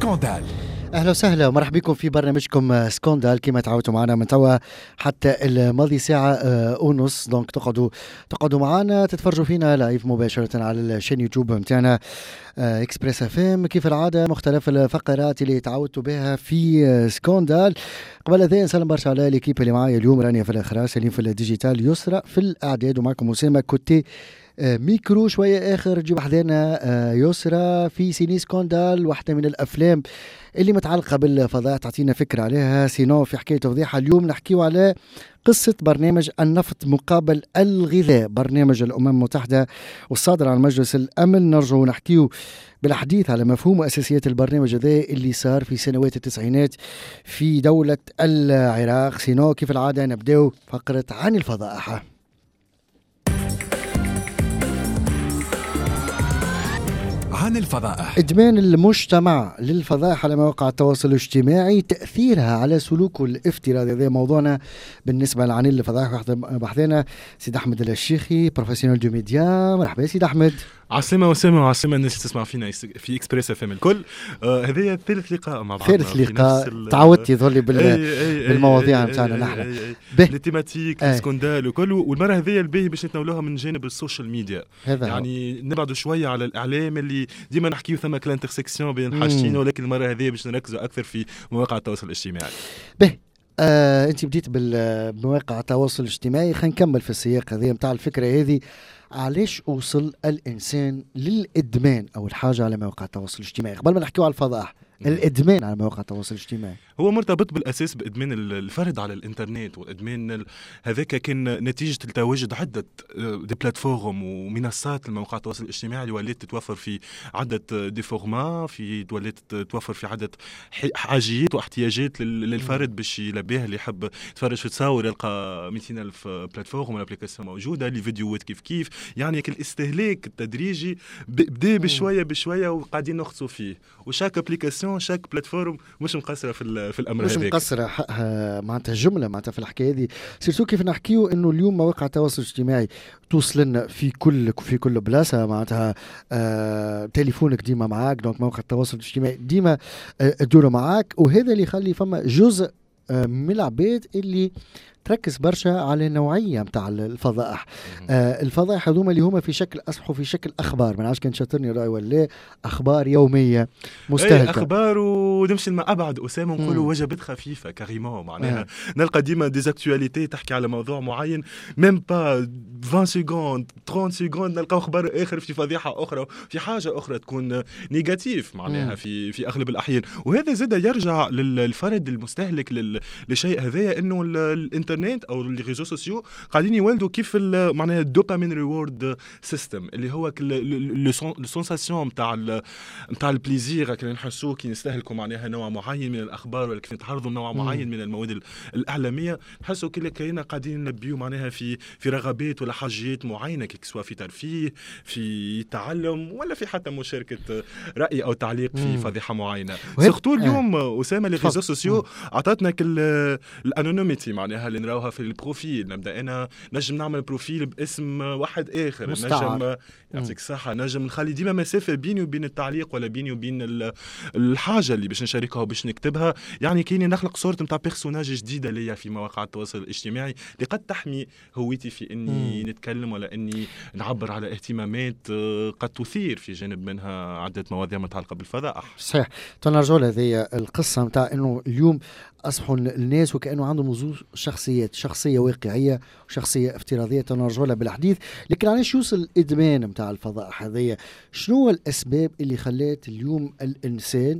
سكاندال. أهلا وسهلا ومرحبا بكم في برنامجكم سكاندال. كما تعودتوا معنا من توا حتى الماضي ساعة ونص. دونك تقعدوا معنا تتفرجوا فينا لايف مباشرة على الشين يوتيوب متاعنا اكسبريس اف ام. كيف العادة مختلف الفقرات اللي تعودتوا بها في سكاندال. قبل ذلك نسلم برشا على ليكيب اللي معايا اليوم، رانيا في الإخراج، سليم في الديجيتال، يسرى في الإعداد، ومعكم أسامة كوتي ميكرو. شوية آخر جيب حدانا يسرى في سيني سكاندال، واحدة من الأفلام اللي متعلقة بالفضاء، تعطينا فكرة عليها. سينو في حكاية وضيحة اليوم نحكيو على قصة برنامج النفط مقابل الغذاء، برنامج الأمم المتحدة والصادر عن مجلس الأمن. نرجو نحكيو بالحديث على مفهوم وأساسيات البرنامج هذا اللي صار في سنوات التسعينات في دولة العراق. سينو كيف العادة نبدأ فقرة عن الفضائح. عن الفضائح. إدمان المجتمع للفضائح على مواقع التواصل الاجتماعي، تأثيرها على سلوكه الافتراضي. هذا موضوعنا بالنسبة لعن الفضائح. بحثنا سيد أحمد الشيخي، بروفيسيونال دو ميديا. مرحبا سيد أحمد. عاصمة وسامة وعاصمة الناس تسمع فينا في إكسبريس اف ام الكل. هذه ثالث لقاء مع بعض، ثالث لقاء تعودت يظهر لي بالمواضيع نتاعنا نحن التيماتيك السكندال وكل. والمرة هذه الباهي باش نتناولوها من جانب السوشيال ميديا، يعني نبعدوا شوية على الإعلام اللي ديما نحكيو ثم كلانترسكسيون بين الحاجتين، ولكن المرة هذه باش نركزوا أكثر في مواقع التواصل الاجتماعي. أنت بديت بمواقع التواصل الاجتماعي، خلينا نكمل في السياق هذه متاع الفكرة هذه. علاش وصل الإنسان للإدمان أو الحاجة على مواقع التواصل الاجتماعي؟ قبل ما نحكيو على الفضائح، الإدمان على مواقع التواصل الاجتماعي هو مرتبط بالأساس بإدمان الفرد على الإنترنت، وإدمان هذاك كان نتيجة التواجد عدة دي بلاتفورم ومنصات المواقع التواصل الاجتماعي اللي ولات تتوفر في عدة دي فورما، ولات تتوفر في عدة حاجيات واحتياجات للفرد باش يلبيها. اللي يحب يتفرج في تصاور يلقى 200,000 بلاتفورم والابليكاسيون موجودة، لي فيديوهات كيف يعني الاستهلاك التدريجي بدأ بشوية وقاعدين نخصوا فيه. وشاك ابليكاسيون شاك بلاتفورم مش مقصرة في الأمر هذاك، مش مقصرة حقها معناتها جملة معناتها في الحكاية هذه. سيرتو كيف نحكيو إنه اليوم مواقع التواصل الاجتماعي توصل لنا في كل بلاصة، معناتها تليفونك ديما معاك، دونك مواقع التواصل الاجتماعي ديما تدور معاك. وهذا اللي يخلي فما جزء من العباد اللي تركز برشا على نوعية متاع الفضائح. الفضائح هذوما اللي هما في شكل أصبحوا في شكل أخبار، من عاش كان شاطرني رأي ولا أخبار يومية مستهلكة، أخبار. ونمشي لما أبعد أسامة نقولوا وجبات خفيفة كريمون، معناها نلقى ديما ديزاكتواليتي تحكي على موضوع معين، ميم با 20 سكوند 30 سكوند نلقى خبر آخر في فضيحة أخرى في حاجة أخرى تكون نيجاتيف معناها في أغلب الأحيان. وهذا زاد يرجع للفرد المستهلك لشيء هذا، إنه الإنترنت او لي ريزو سوسيو قاعدين يولدوا كيف معناها الدوبامين ريورد سيستم، اللي هو لو سونساسيون نتاع البليزير اللي نحسوه كي نستهلكوا معناها نوع معين من الاخبار، ولا كيف نتعرضوا لنوع معين من المواد الاعلاميه، نحسوا كلنا قاعدين نلبيو معناها في رغبات ولا حاجات معينه، كي سواء في ترفيه، في تعلم، ولا في حتى مشاركه راي او تعليق في فضيحه معينه. سورتو اليوم اسامه لي ريزو سوسيو عطاتنا الانونيميتي معناها اللي نراوها في البروفيل. نبدا انا نجم نعمل بروفيل باسم واحد اخر، نجم يعطيك الصحه، نجم نخلي ديما مسافه بيني وبين التعليق ولا بيني وبين الحاجه اللي باش نشاركها وباش نكتبها. يعني كايني نخلق صوره نتاع بيرسوناج جديده ليا في مواقع التواصل الاجتماعي اللي قد تحمي هويتي في اني نتكلم ولا اني نعبر على اهتمامات قد تثير في جانب منها عده مواضيع متعلقه بالفضائح. صحيح. تنرجع هذه القصه نتاع انه اليوم اصبحوا الناس وكانه عندهم وجود شخصيه واقعيه وشخصيه افتراضيه. تنرجع لها بالحديث. لكن علاش يوصل الادمان نتاع الفضائح هذه؟ شنو الاسباب اللي خلات اليوم الانسان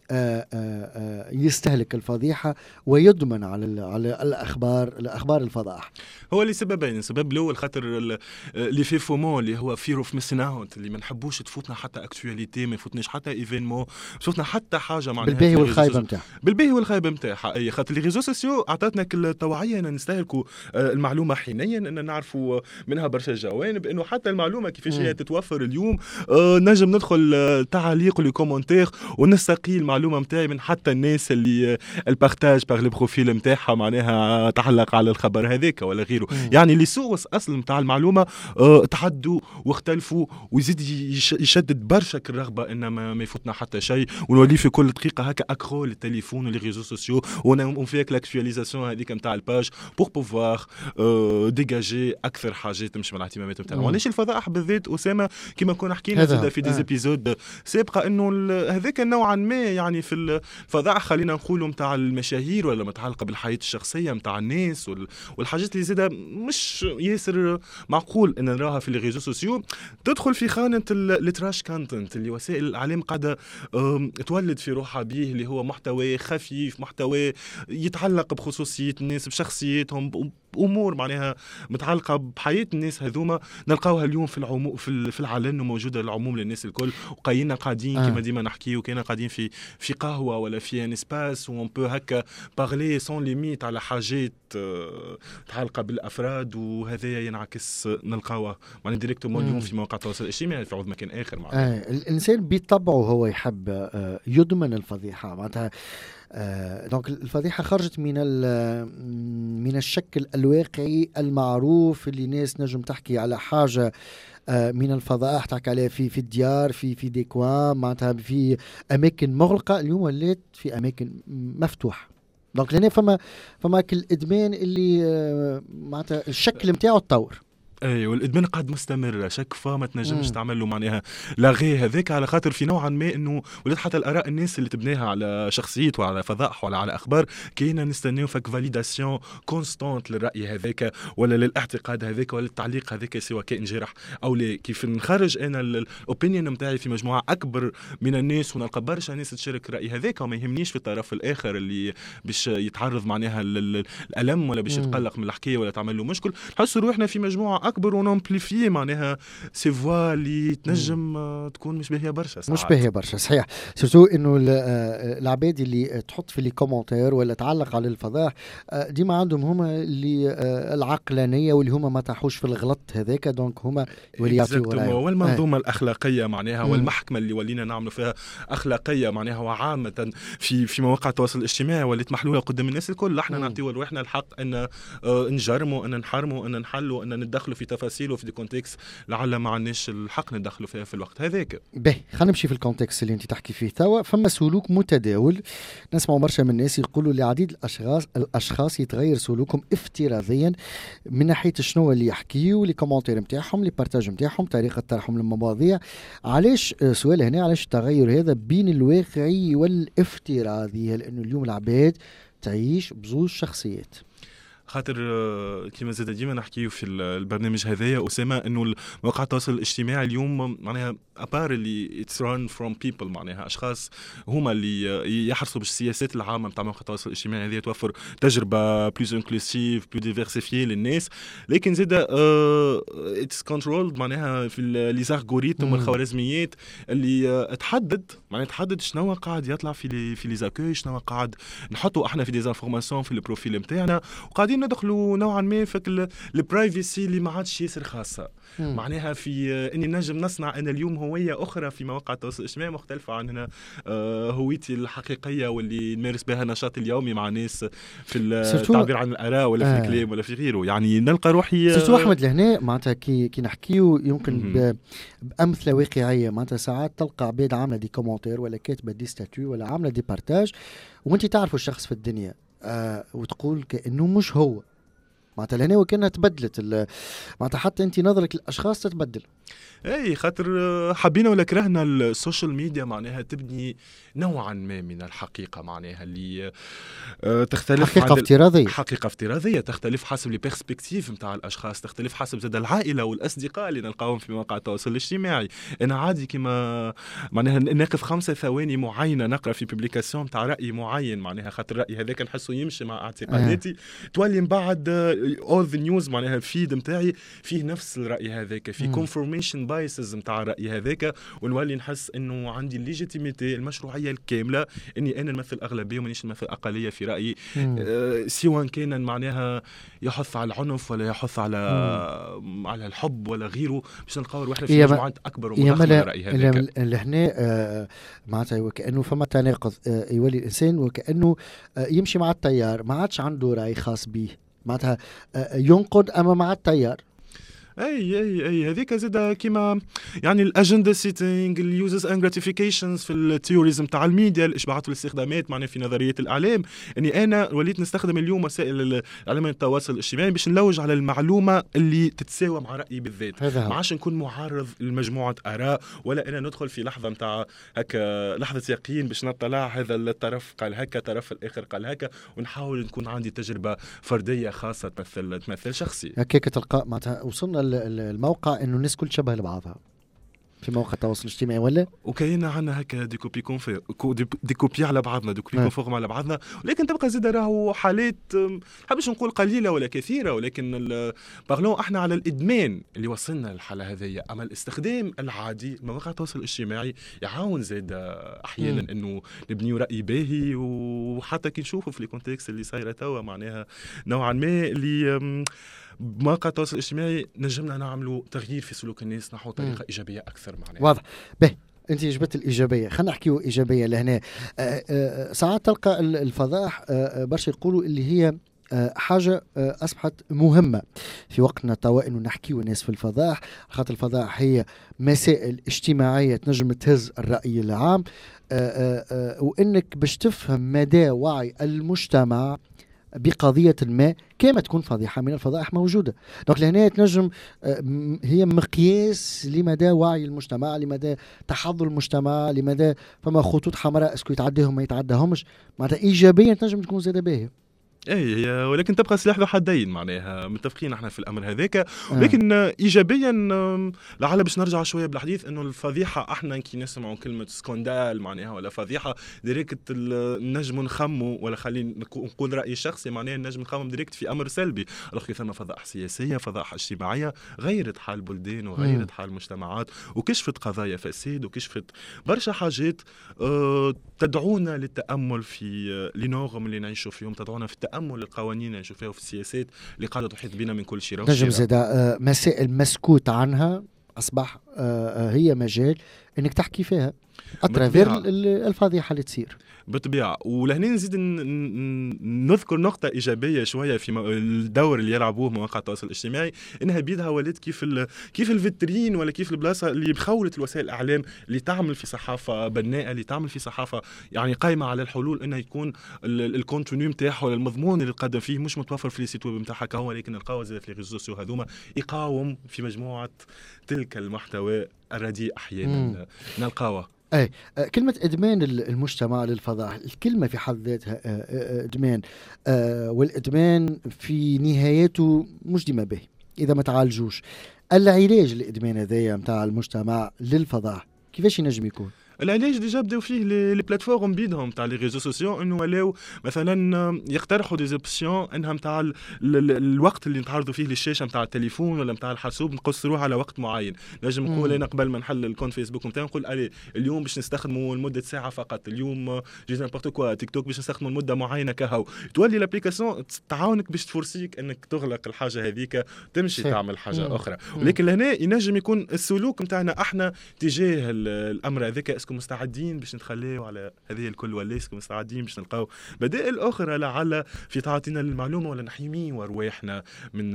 يستهلك الفضيحة ويدمن على الأخبار الفضائح؟ هو لسببين. السبب الأول خاطر اللي في فومون اللي هو فير اوف ميسين اوت، اللي ما نحبوش تفوتنا حتى اكتواليتي، ما يفوتناش حتى ايفينمون، تفوتنا حتى حاجة معناها بالباهي والخايبة نتاعها. بالباهي والخايبة نتاعها. أي خاطر لي ريزو سوسيو عطاتنا التوعية أن نستهلكوا المعلومة حينيا، أن نعرفوا منها برشا جوانب، إنه حتى المعلومة كيفاش هي تتوفر اليوم. نجم ندخل تعليق لي كومنتير ونستقيل المعلومه نتاعي من حتى الناس اللي البارتاج باغ لي بروفيل نتاعها معناها تعلق على الخبر هذاك ولا غيره. يعني اللي سورس اصلا نتاع المعلومه تحدوا واختلفوا، ويزيد يشدد برشا الرغبه ان ما يفوتنا حتى شيء، ونولي في كل دقيقه هكا اكرو للتليفون ولي ريزو سوسيو، ونفيك لاكtualisation هذيك نتاع الباج بور بوفوار ديجاجي اكثر حاجات تمشي مع الاهتمامات نتاعنا. وليش الفضائح بالذات اسامه كما كنا حكينا زاد في ديزيبيزود سابقه انه هذاك نوعا ما يعني في الفضائح خلينا نقولوا نتاع المشاهير ولا متعلقه بالحياه الشخصيه نتاع الناس والحاجات اللي زاده مش ياسر معقول ان نراها في الريزو سوسيو تدخل في خانه التراش كونتنت اللي وسائل الاعلام قاعده تولد في روحها به، اللي هو محتوى خفيف، محتوى يتعلق بخصوصيه الناس بشخصيتهم، امور معناها متعلقه بحياه الناس هذوما نلقاوها اليوم في العموم في العلن وموجوده للعموم للناس الكل، وقاينا قاعدين كما ديما نحكي وكنا قاعدين في قهوه ولا في ان اسباس وون بو هكا بارلي سون ليميت على حاجات متعلقه بالافراد، وهذا ينعكس نلقاوه معناها ديريكتومون اليوم في مواقع التواصل الاجتماعي في عوض مكان اخر معناها. الانسان بطبعه هو يحب يضمن الفضيحه معناتها. دونك الفضيحة خرجت من الشكل الواقعي المعروف اللي ناس نجم تحكي على حاجة من الفضائح تحكي عليها في الديار في ديكوان معناتها في أماكن مغلقة، اليوم ولات في أماكن مفتوحة. دونك لهنا فما كل إدمان اللي معناتها الشكل متاعه تطور. اي والادمان قاعد مستمر شك فما تنجمش تعمل له معناها لاغي هذاك، على خاطر في نوعا ما انه ولات حتى الاراء الناس اللي تبنيها على شخصيته وعلى فضائح ولا على اخبار كاينه نستناو فك فاليداسيون كونستانت للراي هذاك ولا للاعتقاد هذاك ولا للتعليق هذاك سواء كان جارح او لا. كيف نخرج انا الاوبينيون نتاعي في مجموعه اكبر من الناس ونلقى برشا ناس تشارك الراي هذاك وما يهمنيش في الطرف الاخر اللي باش يتعرض معناها الالم ولا باش يتقلق من الحكايه ولا تعمل له مشكل، نحسوا روحنا في مجموعه اكبر ونامبليفي معناها سي فوا اللي تنجم تكون مش باهيه برشا ساعات. مش باهيه برشا صحيح، سورتو انه العباد اللي تحط في لي كومونتير ولا تعلق على الفضائح ديما عندهم هما اللي العقلانيه واللي هما ما تحوش في الغلط هذاك، دونك هما اللي يعطيوا رايهم. والمنظومه الاخلاقيه معناها والمحكمه اللي ولينا نعملوا فيها اخلاقيه معناها وعامه في مواقع التواصل الاجتماعي ولات محلوله قدام الناس الكل. احنا نعطيوا لروحنا الحق ان نجرموا ان نحرموا ان نحلوا ان ندخلوا في تفاصيل وفي دي كونتكست لعل ما عندناش الحق ندخلوا فيها في الوقت هذاك. باهي خلينا نمشي في الكونتكست اللي انت تحكي فيه توا. فما سلوك متداول نسمع برشا من الناس يقولوا لعديد الاشخاص يتغير سلوكهم افتراضيا من ناحيه شنو اللي يحكيوا لي كومونتير نتاعهم لي بارتاج نتاعهم طريقه طرحهم للمواضيع. علاش سؤال هنا علاش التغير هذا بين الواقعي والافتراضي؟ لانه اليوم العباد تعيش بزوج شخصيات. خاطر كما زاد ديما نحكيو في البرنامج هذايا أسامة انه مواقع التواصل الاجتماعي اليوم معناها ابار اللي اتس ران فروم بيبل معناها اشخاص هما اللي يحرصوا بالسياسات العامه نتاع مواقع التواصل الاجتماعي هذه توفر تجربه بلوز انكلوسيف بلو ديفيرسيفي للناس، لكن زاد اتس كنترولد معناها في لي زالغوريثم والخوارزميات اللي تحدد شنو قاعد يطلع في لي زاكوي، شنو قاعد نحطوا احنا في دي انفورماسيون في البروفيل نتاعنا، وقاعدين ندخلوا نوعا ما في البرايفسي اللي ما عادش ياسر خاصه معناها في اني نجم نصنع انا اليوم هويه اخرى في مواقع التواصل الاجتماعي مختلفه عن هويتي الحقيقيه واللي نمارس بها نشاطي اليومي مع ناس في التعبير عن الاراء ولا في الكلام ولا في غيره. يعني نلقى روحي سيرتو احمد لهنا معناتها كي نحكيو يمكن بامثله واقعيه معناتها ساعات تلقى عباد عامله دي كومونتير ولا كاتبه دي ستاتيو ولا عامله دي بارتاج وانت تعرفوا الشخص في الدنيا وتقول كأنه مش هو معناتها لهنا وكأنها تبدلت معناتها حتى انت نظرك للاشخاص تتبدل. اي خاطر حبينا ولا كرهنا السوشيال ميديا معناها تبني نوعا ما من الحقيقه معناها اللي تختلف حقيقه افتراضيه تختلف حسب لي بيرسبكتيف نتاع الاشخاص، تختلف حسب زاد العائله والاصدقاء اللي نلقاهم في مواقع التواصل الاجتماعي. انا عادي كما معناها نقف 5 ثواني معينه نقرا في بوبليكاسيون نتاع راي معين معناها خاطر الراي هذاك نحسه يمشي مع اعتقاداتي تولي من بعد اول ذا نيوز معناها الفيد نتاعي فيه نفس الراي هذاك في كونفورمي الكونفيرميشن بايسز نتاع الراي هذاك، ونولي نحس انه عندي الليجيتيميتي المشروعيه الكامله اني انا نمثل اغلبيه ومانيش نمثل اقليه في رايي، سواء كان معناها يحث على العنف ولا يحث على الحب ولا غيره، باش نلقاو روحنا في مجموعات اكبر ومضخمه من الراي هذاك. اللي هنا معناتها وكانه فما تناقض، يولي الانسان وكانه يمشي مع التيار، ما عادش عنده راي خاص به، معناتها ينقد اما مع التيار. اي هذيك زاده كيما يعني الاجنده سيتينغ، اليوزرز اند جراتيفيكيشنز في التيوريزم تاع الميديا، الاشباعات والاستخدامات معناها في نظريه الاعلام، اني انا وليت نستخدم اليوم وسائل الاعلام التواصل الاجتماعي باش نلوج على المعلومه اللي تتساوى مع رايي بالذات، ما عادش نكون معرض لمجموعه اراء، ولا انا ندخل في لحظه نتاع هكا لحظه يقين باش نطلع هذا الطرف قال هكا طرف الاخر قال هكا، ونحاول نكون عندي تجربه فرديه خاصه تمثل شخصي. هكاك تلقى معناتها وصلنا الموقع انه الناس كل شبه لبعضها في مواقع التواصل الاجتماعي، ولا وكاينه عندنا هكا دي كوبي على بعضنا، دي كوبي كونفورم على بعضنا، ولكن تبقى زيد راهو حالات حابش نقول قليله ولا كثيره، ولكن بارلون احنا على الادمان اللي وصلنا للحاله هذه. اما الاستخدام العادي مواقع التواصل الاجتماعي يعاون زيد احيانا انه نبنيو راي باهي، وحتى كي نشوفوا في الكونتكست اللي صايره توا معناها نوعا ما اللي مواقع التواصل الاجتماعي نجمنا نعملوا تغيير في سلوك الناس نحو طريقه ايجابيه اكثر معناها. واضح. انت جبت الايجابيه، خلينا نحكيو ايجابيه لهنا. ساعات تلقى الفضاح برشا يقولوا اللي هي حاجه اصبحت مهمه في وقتنا توا انه نحكيو الناس في الفضاح، خاطر الفضاح هي مسائل اجتماعيه تنجم تهز الراي العام، وانك باش تفهم مدى وعي المجتمع بقضية ما كما تكون فضيحة من الفضائح موجودة. دونك لهنا تنجم هي مقياس لمدى وعي المجتمع، لمدى تحضر المجتمع، لمدى فما خطوط حمراء اسكو يتعداهم ما يتعداهمش، معناتها إيجابيا تنجم تكون زادة باهية. ولكن تبقى سلاح ذو حدين معناها، متفقين احنا في الامر هذاك. ولكن ايجابيا لعل باش نرجع شويه بالحديث انه الفضيحه احنا كي نسمعوا كلمه سكوندال معناها ولا فضيحه ديريكت النجم نخمو، ولا خلينا نقول رايي الشخصي معناها النجم نخمم ديريكت في امر سلبي، الاخ ثم فضائح سياسيه، فضائح اجتماعيه غيرت حال بلدان وغيرت حال مجتمعات، وكشفت قضايا فساد، وكشفت برشا حاجات تدعونا للتامل في لنورم اللي نعيشوا فيهم، تدعونا في التأمل القوانين اللي نشوفها في السياسات اللي قاعدة تحيط بنا من كل شيء. نجم زيادة مسائل مسكوت عنها أصبح هي مجال إنك تحكي فيها أترافير الفضيحة اللي تصير بالطبيعة. ولهنا نزيد نذكر نقطة إيجابية شوية في الدور اللي يلعبوه مواقع التواصل الاجتماعي، إنها بيدها ولد كيف الفيترين ولا كيف البلاصة اللي بخولت الوسائل الإعلام اللي تعمل في صحافة بناءة، اللي تعمل في صحافة يعني قائمة على الحلول، إنها يكون الكونتوني متاعه ولا المضمون اللي تقدم فيه مش متوفر في السيت ويب متاعها كهو، ولكن القاوة زي في الريزو سوسيو هذوما يقاوم في مجموعة تلك المحتوى الرديء أحيانا نلقاوه. كلمة إدمان المجتمع للفضاح، الكلمة في حد ذاتها إدمان، والإدمان في نهايته مش ديما به إذا ما تعالجوش. العلاج الإدمان هذايا متاع المجتمع للفضاح كيفاش ينجم يكون؟ العلاج ديجا بداو فيه لي بلاتفورم بيدهم تاع لي ريزو سوسيو، انه ولاو مثلا يقترحوا دي زوبسيون انها نتاع الوقت اللي نتعرضوا فيه للشاشه نتاع التليفون ولا نتاع الحاسوب نقصروه على وقت معين. نجم نقول انا قبل ما نحل الكونت فيسبوك نتاعي نقول الي اليوم باش نستخدموا لمده ساعه فقط، اليوم جيت نيمبورت كوا تيك توك باش نستخدموا لمده معينه كهو، تولي الابليكاسيون تعاونك باش تفرسيك انك تغلق الحاجه هذيك تمشي تعمل حاجه اخرى. ولكن لهنا ينجم يكون السلوك نتاعنا احنا تجاه الامر هذاك، اسكو مستعدين باش نتخليو على هذه الكل، ولا اسكو مستعدين باش نلقاو بدائل اخرى لعل في تعاطينا للمعلومه، ولا نحميو ارواحنا من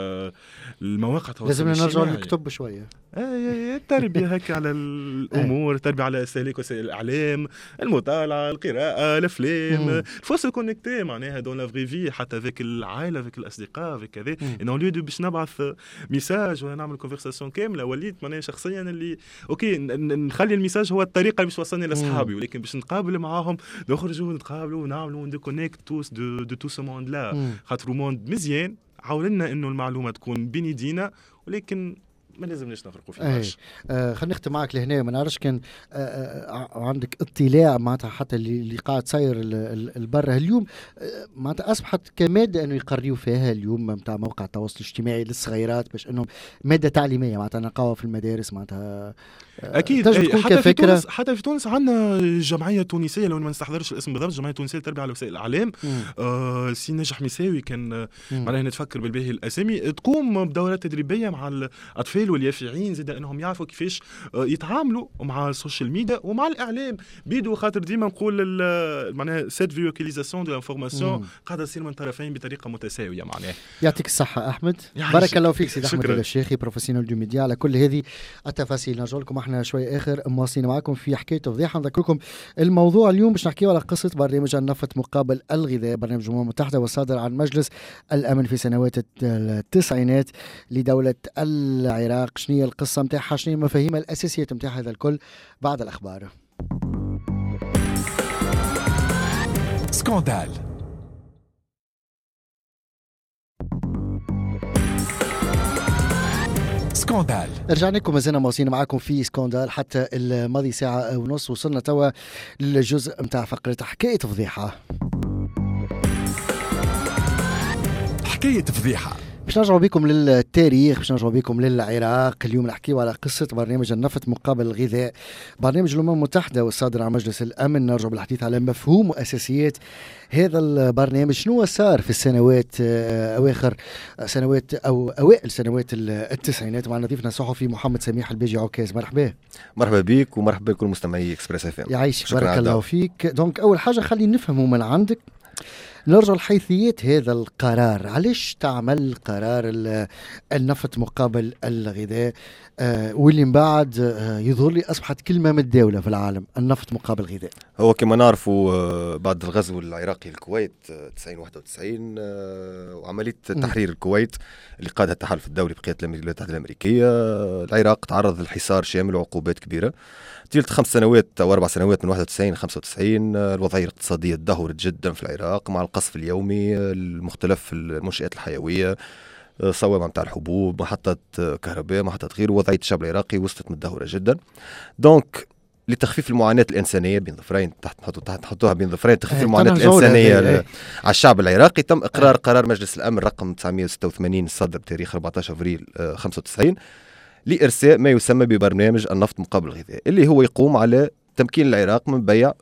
المواقع التواصل الاجتماعي. لازم نرجع نكتب شويه التربيه هكا على الامور، التربيه على سلوك وسائل الاعلام، المطالعه، القراءه، الافلام، فوسو كونيكتي معناها دون لا فري في، حتى فيك العائله، فيك الاصدقاء، فيك كذا انه ليو دو باش نبعث ميساج ولا نعمل كونفرساسيون كامله، وليت معناها شخصيا اللي اوكي نخلي الميساج هو الطريقه باش توصلني لاصحابي، ولكن باش نتقابل معاهم نخرجوا نتقابلوا ونعملوا نديكونيكت توس دو تو سو موند لا، خاطر موند مزيان عاولنا انه المعلومه تكون بين يدينا، ولكن ما لازمناش نغرقوا فيه برشا. خلينا نختم معك لهنا. ما نعرفش كان عندك اطلاع معناتها حتى اللي قاعد تصير البرة اليوم معناتها اصبحت كماده انه يقريوا فيها اليوم نتاع موقع التواصل الاجتماعي للصغيرات باش انهم ماده تعليميه معناتها نلقاوها في المدارس معناتها اكيد. حتى في تونس عندنا جمعيه تونسيه لو ما نستحضرش الاسم بالضبط، جمعيه تونسيه للتربيه على وسائل الاعلام. سي ناجح مساوي كان معناها نتفكر بالباهي الاسامي، تقوم بدورات تدريبيه مع الاطفال واليافعين زاد انهم يعرفوا كيفاش يتعاملوا مع السوشيال ميديا ومع الاعلام بيدو. خاطر ديما نقول معناها سيت فيوكيليزاسيون دو لانفورماسيون قاعده تصير من طرفين بطريقه متساويه معناها. يعطيك الصحه احمد، بارك الله فيك سيدي احمد الشيخي بروفيسيونيل دو ميديا على كل هذه التفاصيل. نرجع لكم احنا شوي اخر مواصلين معكم في حكايه فضيحه. نذكركم الموضوع اليوم باش نحكيو على قصه برنامج النفط مقابل الغذاء، برنامج الامم المتحده والصادر عن مجلس الامن في سنوات التسعينات لدوله العراق. شنو هي القصه نتاعها، شنو هي المفاهيم الاساسيه نتاع هذا الكل بعد الاخبار. سكاندال. سكاندال. رجعنا لكم، مازلنا مواصلين معاكم في سكاندال حتى الماضي ساعة ونص. وصلنا توا للجزء متاع فقرة حكاية فضيحة. حكاية فضيحة. باش نرجعوا بكم للتاريخ، باش نرجعوا بكم للعراق. اليوم نحكيو على قصة برنامج النفط مقابل الغذاء، برنامج الأمم المتحدة والصادر عن مجلس الأمن. نرجع بالحديث على مفهوم وأساسيات هذا البرنامج، شنو صار في السنوات أواخر سنوات أو أوائل سنوات التسعينات. مع ضيفنا الصحفي محمد سميح البيجي عكاز. مرحبا. مرحبا بك ومرحبا بكل مستمعي اكسبريس اف ام. يعيشك، بارك الله فيك. دونك أول حاجة خلي نفهموا من عندك، نرجع لحيثيات هذا القرار. علاش تعمل قرار النفط مقابل الغذاء واللي من بعد يظهر لي أصبحت كلمة متداولة في العالم، النفط مقابل الغذاء؟ هو كما نعرفوا بعد الغزو العراقي للكويت 90-91 وعملية تحرير الكويت اللي قادها التحالف الدولي بقيادة الولايات المتحدة الأمريكية، العراق تعرض للحصار شامل وعقوبات كبيرة. طيلة 5 سنوات أو 4 سنوات من 91-95 الوضعية الاقتصادية تدهورت جدا في العراق مع القصف اليومي المختلف المنشآت الحيوية، صوامع متاع الحبوب، محطة كهرباء، محطة غيره. وضعية الشعب العراقي وصلت متدهورة جدا. دونك لتخفيف المعاناة الإنسانية بين ظفرين، نحطوها بين ظفرين، تخفيف المعاناة الإنسانية على الشعب العراقي، تم إقرار قرار مجلس الأمن رقم 986 الصادر بتاريخ 14 أبريل 95 لإرساء ما يسمى ببرنامج النفط مقابل الغذاء، اللي هو يقوم على تمكين العراق من بيع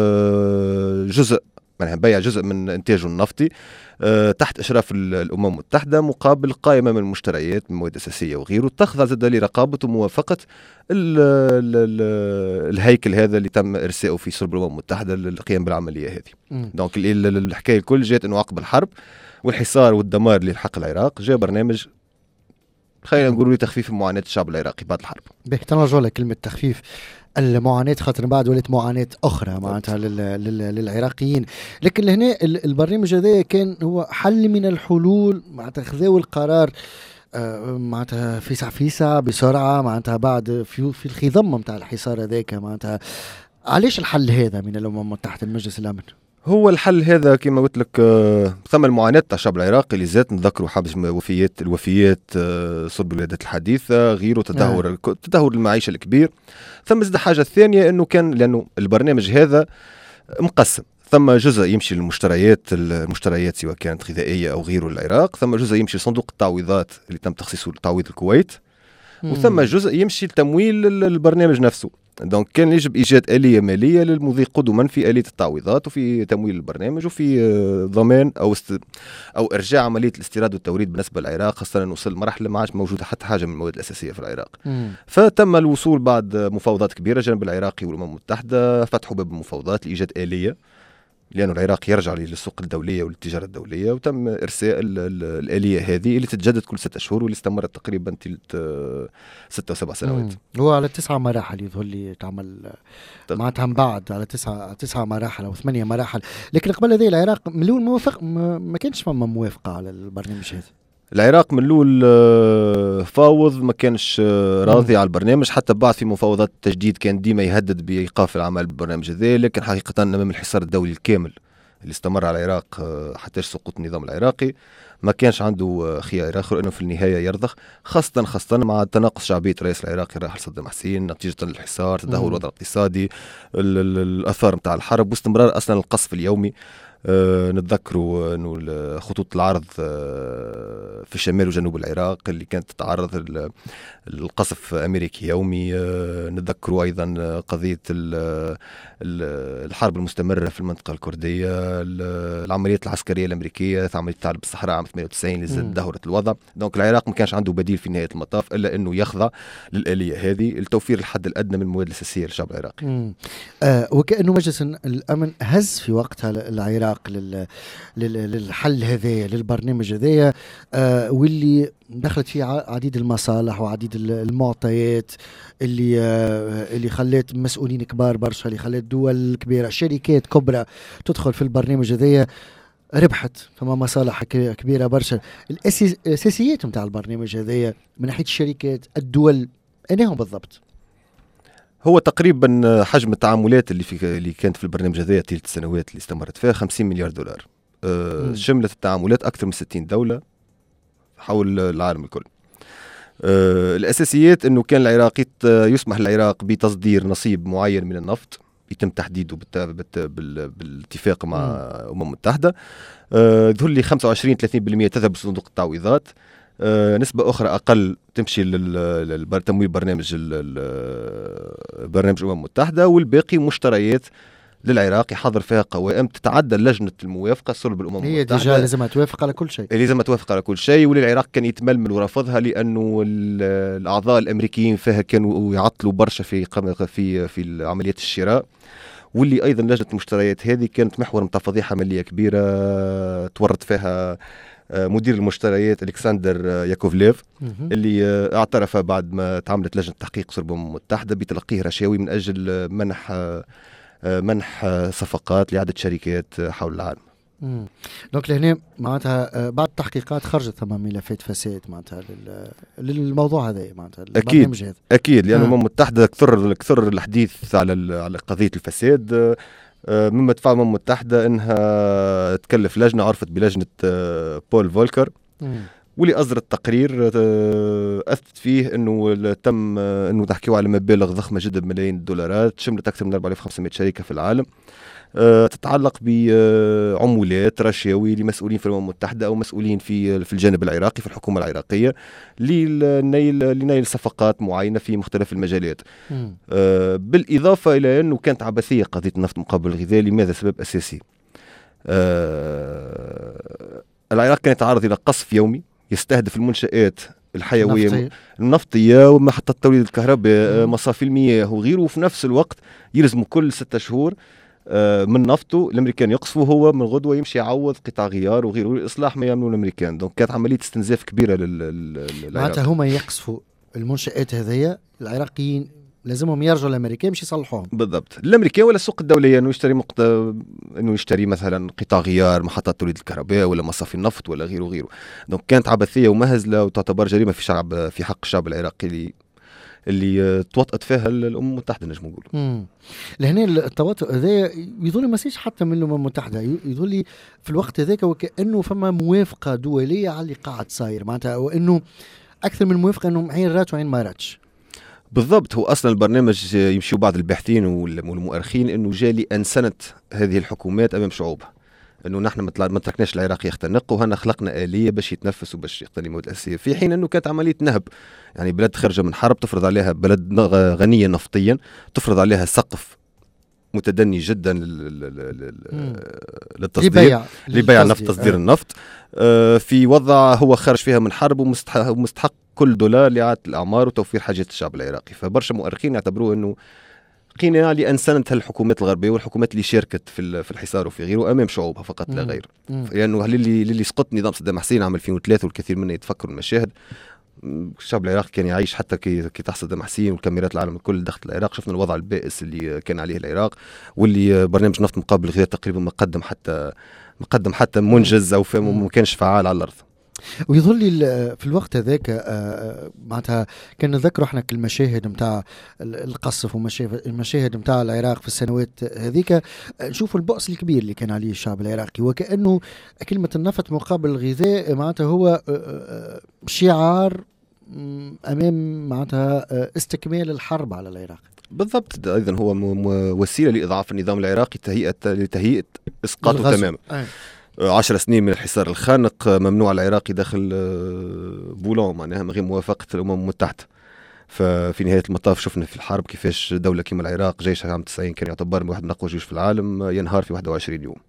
جزء من إنتاجه النفطي تحت إشراف الأمم المتحدة مقابل قائمة من المشتريات من مواد أساسية وغيره، تخضع زاد لرقابة وموافقة الهيكل هذا اللي تم إرساؤه في صلب الأمم المتحدة للقيام بالعملية هذه. دونك الحكاية الكل جاءت أنه عقب الحرب والحصار والدمار اللي لحق العراق جاء برنامج خلينا نقول لتخفيف معاناة الشعب العراقي بعد الحرب. تنرجع لكلمة تخفيف المعاناة خاطر بعد ولات معاناة أخرى معناتها للعراقيين. لكن هنا البرنامج هذا كان هو حل من الحلول، معناتها خذوا القرار معناتها فيسع بسرعة، معناتها بعد في الخضم متاع الحصار هذاك. معناتها علاش الحل هذا من الأمم المتحدة المجلس الأمن؟ هو الحل هذا كما قلت لك ثم المعاناة تاع الشعب العراقي اللي زاد نذكروا حجم الوفيات صلب الولادات الحديثة غيره، تدهور المعيشة الكبير. ثم زاد حاجة الثانية انه كان لانه البرنامج هذا مقسم، ثم جزء يمشي للمشتريات سواء كانت غذائية او غيره للعراق، ثم جزء يمشي لصندوق التعويضات اللي تم تخصيصه لتعويض الكويت، وثم جزء يمشي لتمويل البرنامج نفسه. دونك كان يجب إيجاد آلية مالية للمضي قدما في آلية التعويضات وفي تمويل البرنامج وفي ضمان أو إرجاع عملية الاستيراد والتوريد بالنسبة للعراق، خاصة أن وصل مرحلة ما عادش موجودة حتى حاجة من المواد الأساسية في العراق. فتم الوصول بعد مفاوضات كبيرة جانب العراقي والأمم المتحدة، فتحوا باب المفاوضات لإيجاد آلية لأن العراق يرجع للسوق الدولية والتجارة الدولية، وتم إرساء الآلية هذه اللي تتجدد كل 6 أشهر واللي استمرت تقريبا 6 أو 7 سنوات. هو على 9 مراحل يظهر لي تعمل معناتها من بعد على 9 مراحل أو 8 مراحل. لكن قبل هذه العراق من الأول ما كانش فما موافقة على البرنامج هذا. العراق من الأول فاوض، ما كانش راضي على البرنامج، حتى بعد في مفاوضات التجديد كان ديما يهدد بإيقاف العمل بالبرنامج هذا، لكن حقيقة أمام الحصار الدولي الكامل اللي استمر على العراق حتى سقوط النظام العراقي، ما كانش عنده خيار آخر أنه في النهاية يرضخ، خاصة مع تناقص شعبية الرئيس العراقي الراحل صدام حسين نتيجة الحصار، تدهور الوضع الاقتصادي، الأثار متاع الحرب، واستمرار أصلا القصف اليومي. نتذكروا أنه خطوط العرض في شمال وجنوب العراق اللي كانت تتعرض للقصف أمريكي يومي. نتذكروا أيضا قضية الحرب المستمرة في المنطقة الكردية، العمليات العسكرية الأمريكية، عملية التعريب بالصحراء عام 98 اللي دهورت الوضع. دونك العراق ما كانش عنده بديل في نهاية المطاف إلا أنه يخضع للآلية هذه لتوفير الحد الأدنى من المواد الأساسية للشعب العراقي. وكأنه مجلس الأمن هز في وقتها العراق للحل هذايا، للبرنامج هذايا، واللي دخلت فيه عديد المصالح وعديد المعطيات اللي خلت مسؤولين كبار برشا، اللي خلت دول كبيرة، شركات كبرى تدخل في البرنامج هذايا، ربحت. فما مصالح كبيرة برشا. الأساسيات متاع البرنامج هذايا من ناحية الشركات، الدول، أنهم بالضبط؟ هو تقريبا حجم التعاملات اللي كانت في البرنامج هذايا طيلة السنوات اللي استمرت فيها 50 مليار دولار. شملت التعاملات أكثر من 60 دولة حول العالم الكل. الأساسيات أنه كان العراق يسمح للعراق بتصدير نصيب معين من النفط يتم تحديده بالاتفاق مع الأمم المتحدة. ذول لي 25-30% تذهب لصندوق التعويضات، نسبة أخرى أقل تمشي لتمويل برنامج الأمم المتحدة، والباقي مشتريات للعراق يحضر فيها قوائم تتعدى لجنة الموافقة صلب الأمم المتحدة. هي ديجا لازم توافق على كل شيء، لازم توافق على كل شيء، والعراق كان يتململ ورفضها لأنه الأعضاء الأمريكيين فيها كانوا يعطلوا برشا في عمليات الشراء، واللي أيضا لجنة المشتريات هذه كانت محور متاع فضيحة مالية كبيرة تورط فيها مدير المشتريات ألكسندر ياكوفليف، اللي اعترف بعد ما تعملت لجنة تحقيق صلب الأمم المتحدة بتلقيه رشاوي من أجل منح صفقات لعدة شركات حول العالم. دونك لهنا معناتها بعد التحقيقات خرجت ثم ملفات فساد معناتها للموضوع هذا، معناتها البرنامج هذا. أكيد لأن الأمم المتحدة كثر الحديث على قضية الفساد، مما دفع الأمم المتحدة أنها تكلف لجنة عرفت بلجنة بول فولكر، واللي أصدرت تقرير أثبت فيه أنه تم أنه تحكيوا على مبالغ ضخمة جدا بملايين الدولارات، شملت أكثر من 4500 شركة في العالم، تتعلق بعمولات رشاوي لمسؤولين في الأمم المتحدة أو مسؤولين في الجانب العراقي في الحكومة العراقية لنيل صفقات معينة في مختلف المجالات. بالإضافة إلى أنه كانت عبثية قضية النفط مقابل الغذاء. لماذا؟ سبب أساسي، العراق كان يتعرض إلى قصف يومي يستهدف المنشآت الحيوية النفطية ومحطة توليد الكهرباء، مصافي المياه وغيره، وفي نفس الوقت يلزموا كل 6 شهور من نفطه الامريكان يقصفوا، هو من غدوه يمشي يعوض قطع غيار وغيره لاصلاح ما يعملوا الامريكان. دونك كانت عمليه استنزاف كبيره معناتها هما يقصفوا المنشآت هذيا، العراقيين لازمهم يرجعوا الامريكان مش يصلحوهم. بالضبط، الامريكان ولا السوق الدوليه انه يشتري مثلا قطع غيار محطات توليد الكهرباء ولا مصافي النفط ولا غيره. دونك كانت عبثيه ومهزله وتعتبر جريمه في حق الشعب العراقي اللي توطأت فيها الأمم المتحدة نجم نقول. لهنا التواطؤ هذا يظل ما سيش حتى من الأمم المتحدة، يظل في الوقت هذاك وكأنه فما موافقة دولية على اللي قاعد صاير، معناتها وإنه أكثر من موافقة إنه عين رات وعين ما راتش. بالضبط، هو أصلا البرنامج يمشي بعض الباحثين والمؤرخين إنه جالي أنسنت هذه الحكومات أمام شعوبها، انه نحن ما تركناش العراق يختنق، وهنا خلقنا آلية باش يتنفس وباش يقتني مواد اساسيه، في حين انه كانت عمليه نهب، يعني بلد خارجه من حرب تفرض عليها، بلد غنيه نفطيا تفرض عليها سقف متدني جدا للتصدير لبيع النفط، تصدير النفط في وضع هو خارج فيها من حرب ومستحق كل دولار لإعادة الأعمار وتوفير حاجات الشعب العراقي. فبرشا مؤرخين يعتبروه انه قناع لأنسنت الحكومات الغربية والحكومات اللي شاركت في الحصار وفي غيره أمام شعوبها فقط لا غير. لأنه للي سقط نظام صدام حسين عام 2003 والكثير منا يتفكروا المشاهد، الشعب العراقي كان يعيش حتى كي تحت صدام حسين والكاميرات العالم الكل دخلت العراق، شفنا الوضع البائس اللي كان عليه العراق، واللي برنامج نفط مقابل الغذاء تقريبا ما قدم حتى منجز أو ما كانش فعال على الأرض. ويظل لي في الوقت هذاك معناتها كان نذكروا احنا المشاهد نتاع القصف والمشاهد نتاع العراق في السنوات هذيك، نشوفوا البؤس الكبير اللي كان عليه الشعب العراقي، وكأنه كلمة النفط مقابل الغذاء معناتها هو شعار أمام معناتها استكمال الحرب على العراق. بالضبط، ايضا هو وسيله لاضعاف النظام العراقي، لتهيئه اسقاطه تماما. 10 سنين من الحصار الخانق، ممنوع العراقي داخل بولون، معناها من غير موافقه الامم المتحده. ففي نهايه المطاف شفنا في الحرب كيفاش دوله كما العراق جيش عام 90 كان يعتبر واحد من اقوى جيوش في العالم ينهار في 21 يوم.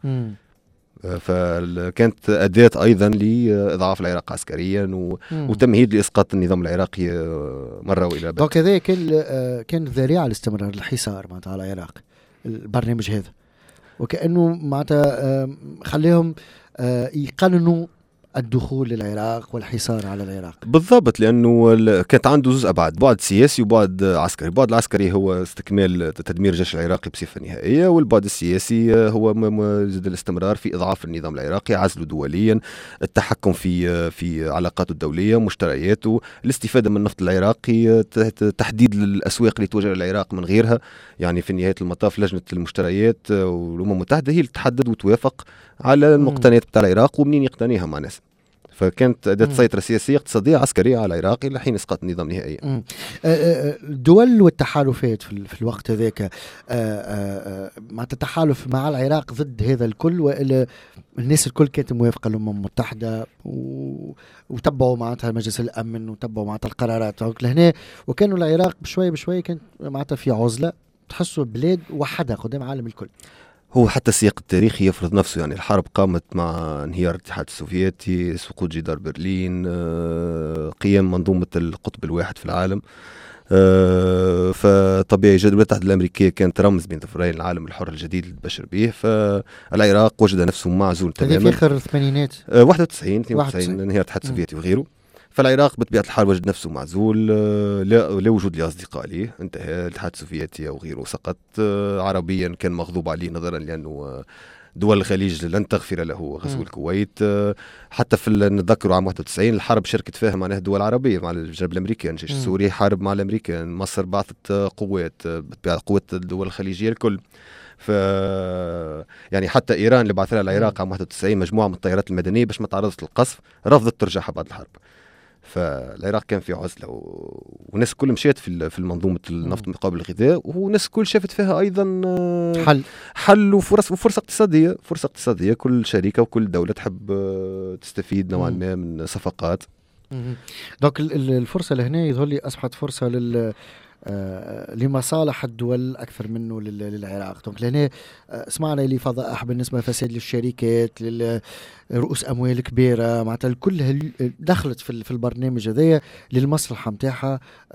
فكانت أداة أيضا لإضعاف العراق عسكريا وتمهيد لإسقاط النظام العراقي مرة وإلى بعد. وكذا كان ذريعة لاستمرار الحصار معناتها على العراق البرنامج هذا، وكأنه معناتها خليهم يقننوا الدخول للعراق والحصار على العراق. بالضبط، لأنه كانت عنده زوز أبعاد، بعد سياسي وبعد عسكري. البعد العسكري هو استكمال تدمير الجيش العراقي بصفة نهائية، والبعد السياسي هو الاستمرار في إضعاف النظام العراقي، عزله دوليا، التحكم في علاقاته الدولية، مشترياته، الاستفادة من النفط العراقي، تحديد الأسواق اللي توجه للعراق من غيرها. يعني في نهاية المطاف لجنة المشتريات والأمم المتحدة هي اللي تحدد وتوافق على المقتنيات بتاع العراق ومنين يقتنيها مع ناس. فكانت أداة سيطرة سياسية اقتصادية عسكرية على العراق إلى حين إسقاط النظام نهائيا. الدول والتحالفات في الوقت هذاك مع التحالف مع العراق ضد هذا الكل، والناس الكل كانت موافقة للأمم المتحدة وتبعوا معناتها مجلس الأمن وتبعوا معناتها القرارات لهنا، وكانوا العراق بشوي كانت معناتها في عزلة، تحسوا بلاد وحدة قدام عالم الكل. هو حتى السياق التاريخي يفرض نفسه، يعني الحرب قامت مع انهيار الاتحاد السوفيتي، سقوط جدار برلين، قيام منظومة القطب الواحد في العالم. فطبيعي جدا الولايات المتحدة الأمريكية كانت رمز بين ظهرين العالم الحر الجديد اللي تبشر به. فالعراق وجد نفسه معزول تماما في آخر الثمانينات 91 92 انهيار الاتحاد السوفيتي وغيره. فالعراق بطبيعة الحال وجد نفسه معزول، لا وجود لأصدقاء ليه، انتهى الاتحاد السوفيتي وغيره، سقط. عربيا كان مغضوب عليه نظرا لأنه دول الخليج لن تغفر له غزو الكويت. حتى في نتذكروا عام 91 الحرب شاركت فيها معناها الدول العربية مع الجانب الأمريكي، الجيش السوري حارب مع الأمريكان، مصر بعثت قوات الدول الخليجية الكل. يعني حتى إيران اللي بعث لها العراق عام 91 مجموعة من الطائرات المدنية باش ما تعرضت للقصف، رفضت ترجعها بعد الحرب. فالعراق كان في عزلة والناس كل مشيت في المنظومة النفط مقابل الغذاء، والناس كل شافت فيها أيضا حل وفرصة اقتصادية. كل شركة وكل دولة تحب تستفيد نوعا ما من صفقات. دونك الفرصة لهنا يظهر لي أصبحت فرصة لمصالح الدول أكثر منه للعراق. دونك لهنا سمعنا لفضائح بالنسبة لفساد للشركات، لرؤوس أموال كبيرة، معناتها الكل دخلت في البرنامج هذايا للمصلحة متاعها،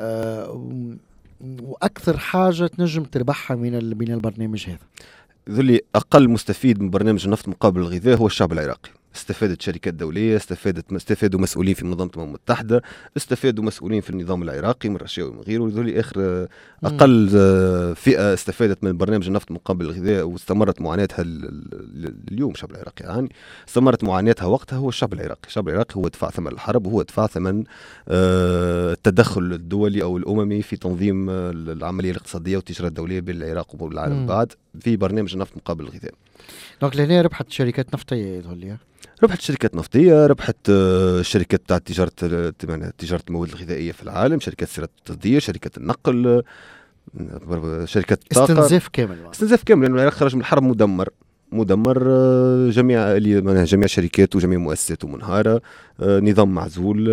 وأكثر حاجة تنجم تربحها من البرنامج هذا. ذلي أقل مستفيد من برنامج النفط مقابل الغذاء هو الشعب العراقي. استفادت شركات دولية، استفادوا مسؤولين في منظمة الأمم المتحدة، استفادوا مسؤولين في النظام العراقي من رشاوي ومن غيره. ذولي آخر أقل فئة استفادت من برنامج النفط مقابل الغذاء واستمرت معاناتها اليوم. الشعب العراقي يعني استمرت معاناتها وقتها هو الشعب العراقي. الشعب العراقي هو دفع ثمن الحرب، وهو دفع ثمن التدخل الدولي أو الأممي في تنظيم العملية الاقتصادية والتجارة الدولية بين العراق والعالم بعد في برنامج النفط مقابل الغذاء. دونك لهنا ربحت شركات نفطية يظهر لي، ربحت شركات نفطية، ربحت الشركات بتاع تجارة المواد الغذائية في العالم، شركات سيرة التصدير، شركات النقل، شركات الطاقة. استنزاف كامل لأنه العراق خرج من الحرب مدمر. جميع شركاته وجميع مؤسساته منهارة، نظام معزول،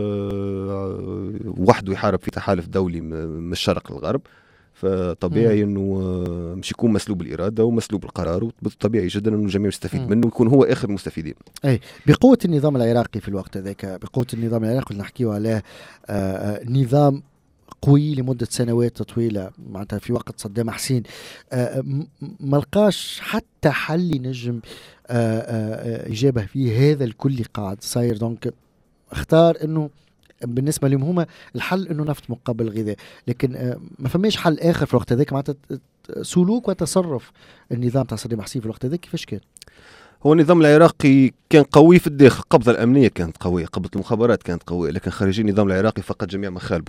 وحده يحارب في تحالف دولي من الشرق للغرب. فطبيعي انه مش يكون مسلوب الاراده ومسلوب القرار، وطبيعي جدا انه الجميع يستفيد منه ويكون هو اخر المستفيدين. اي بقوه النظام العراقي في الوقت هذاك، بقوه النظام العراقي اللي نحكيو عليه، نظام قوي لمده سنوات طويله معناتها في وقت صدام حسين، ما لقاش حتى حل ينجم اجابه فيه هذا الكل قاعد صاير. دونك اختار انه بالنسبة لهم هما الحل انه نفط مقابل الغذاء، لكن ما فماش حل اخر في الوقت هذاك. معناتها سلوك وتصرف النظام تاع صدام حسين في الوقت هذاك كيفاش كان؟ هو النظام العراقي كان قوي في الداخل، القبضة الأمنية كانت قوية، قبضة المخابرات كانت قوية، لكن خارجي النظام العراقي فقد جميع مخالبه.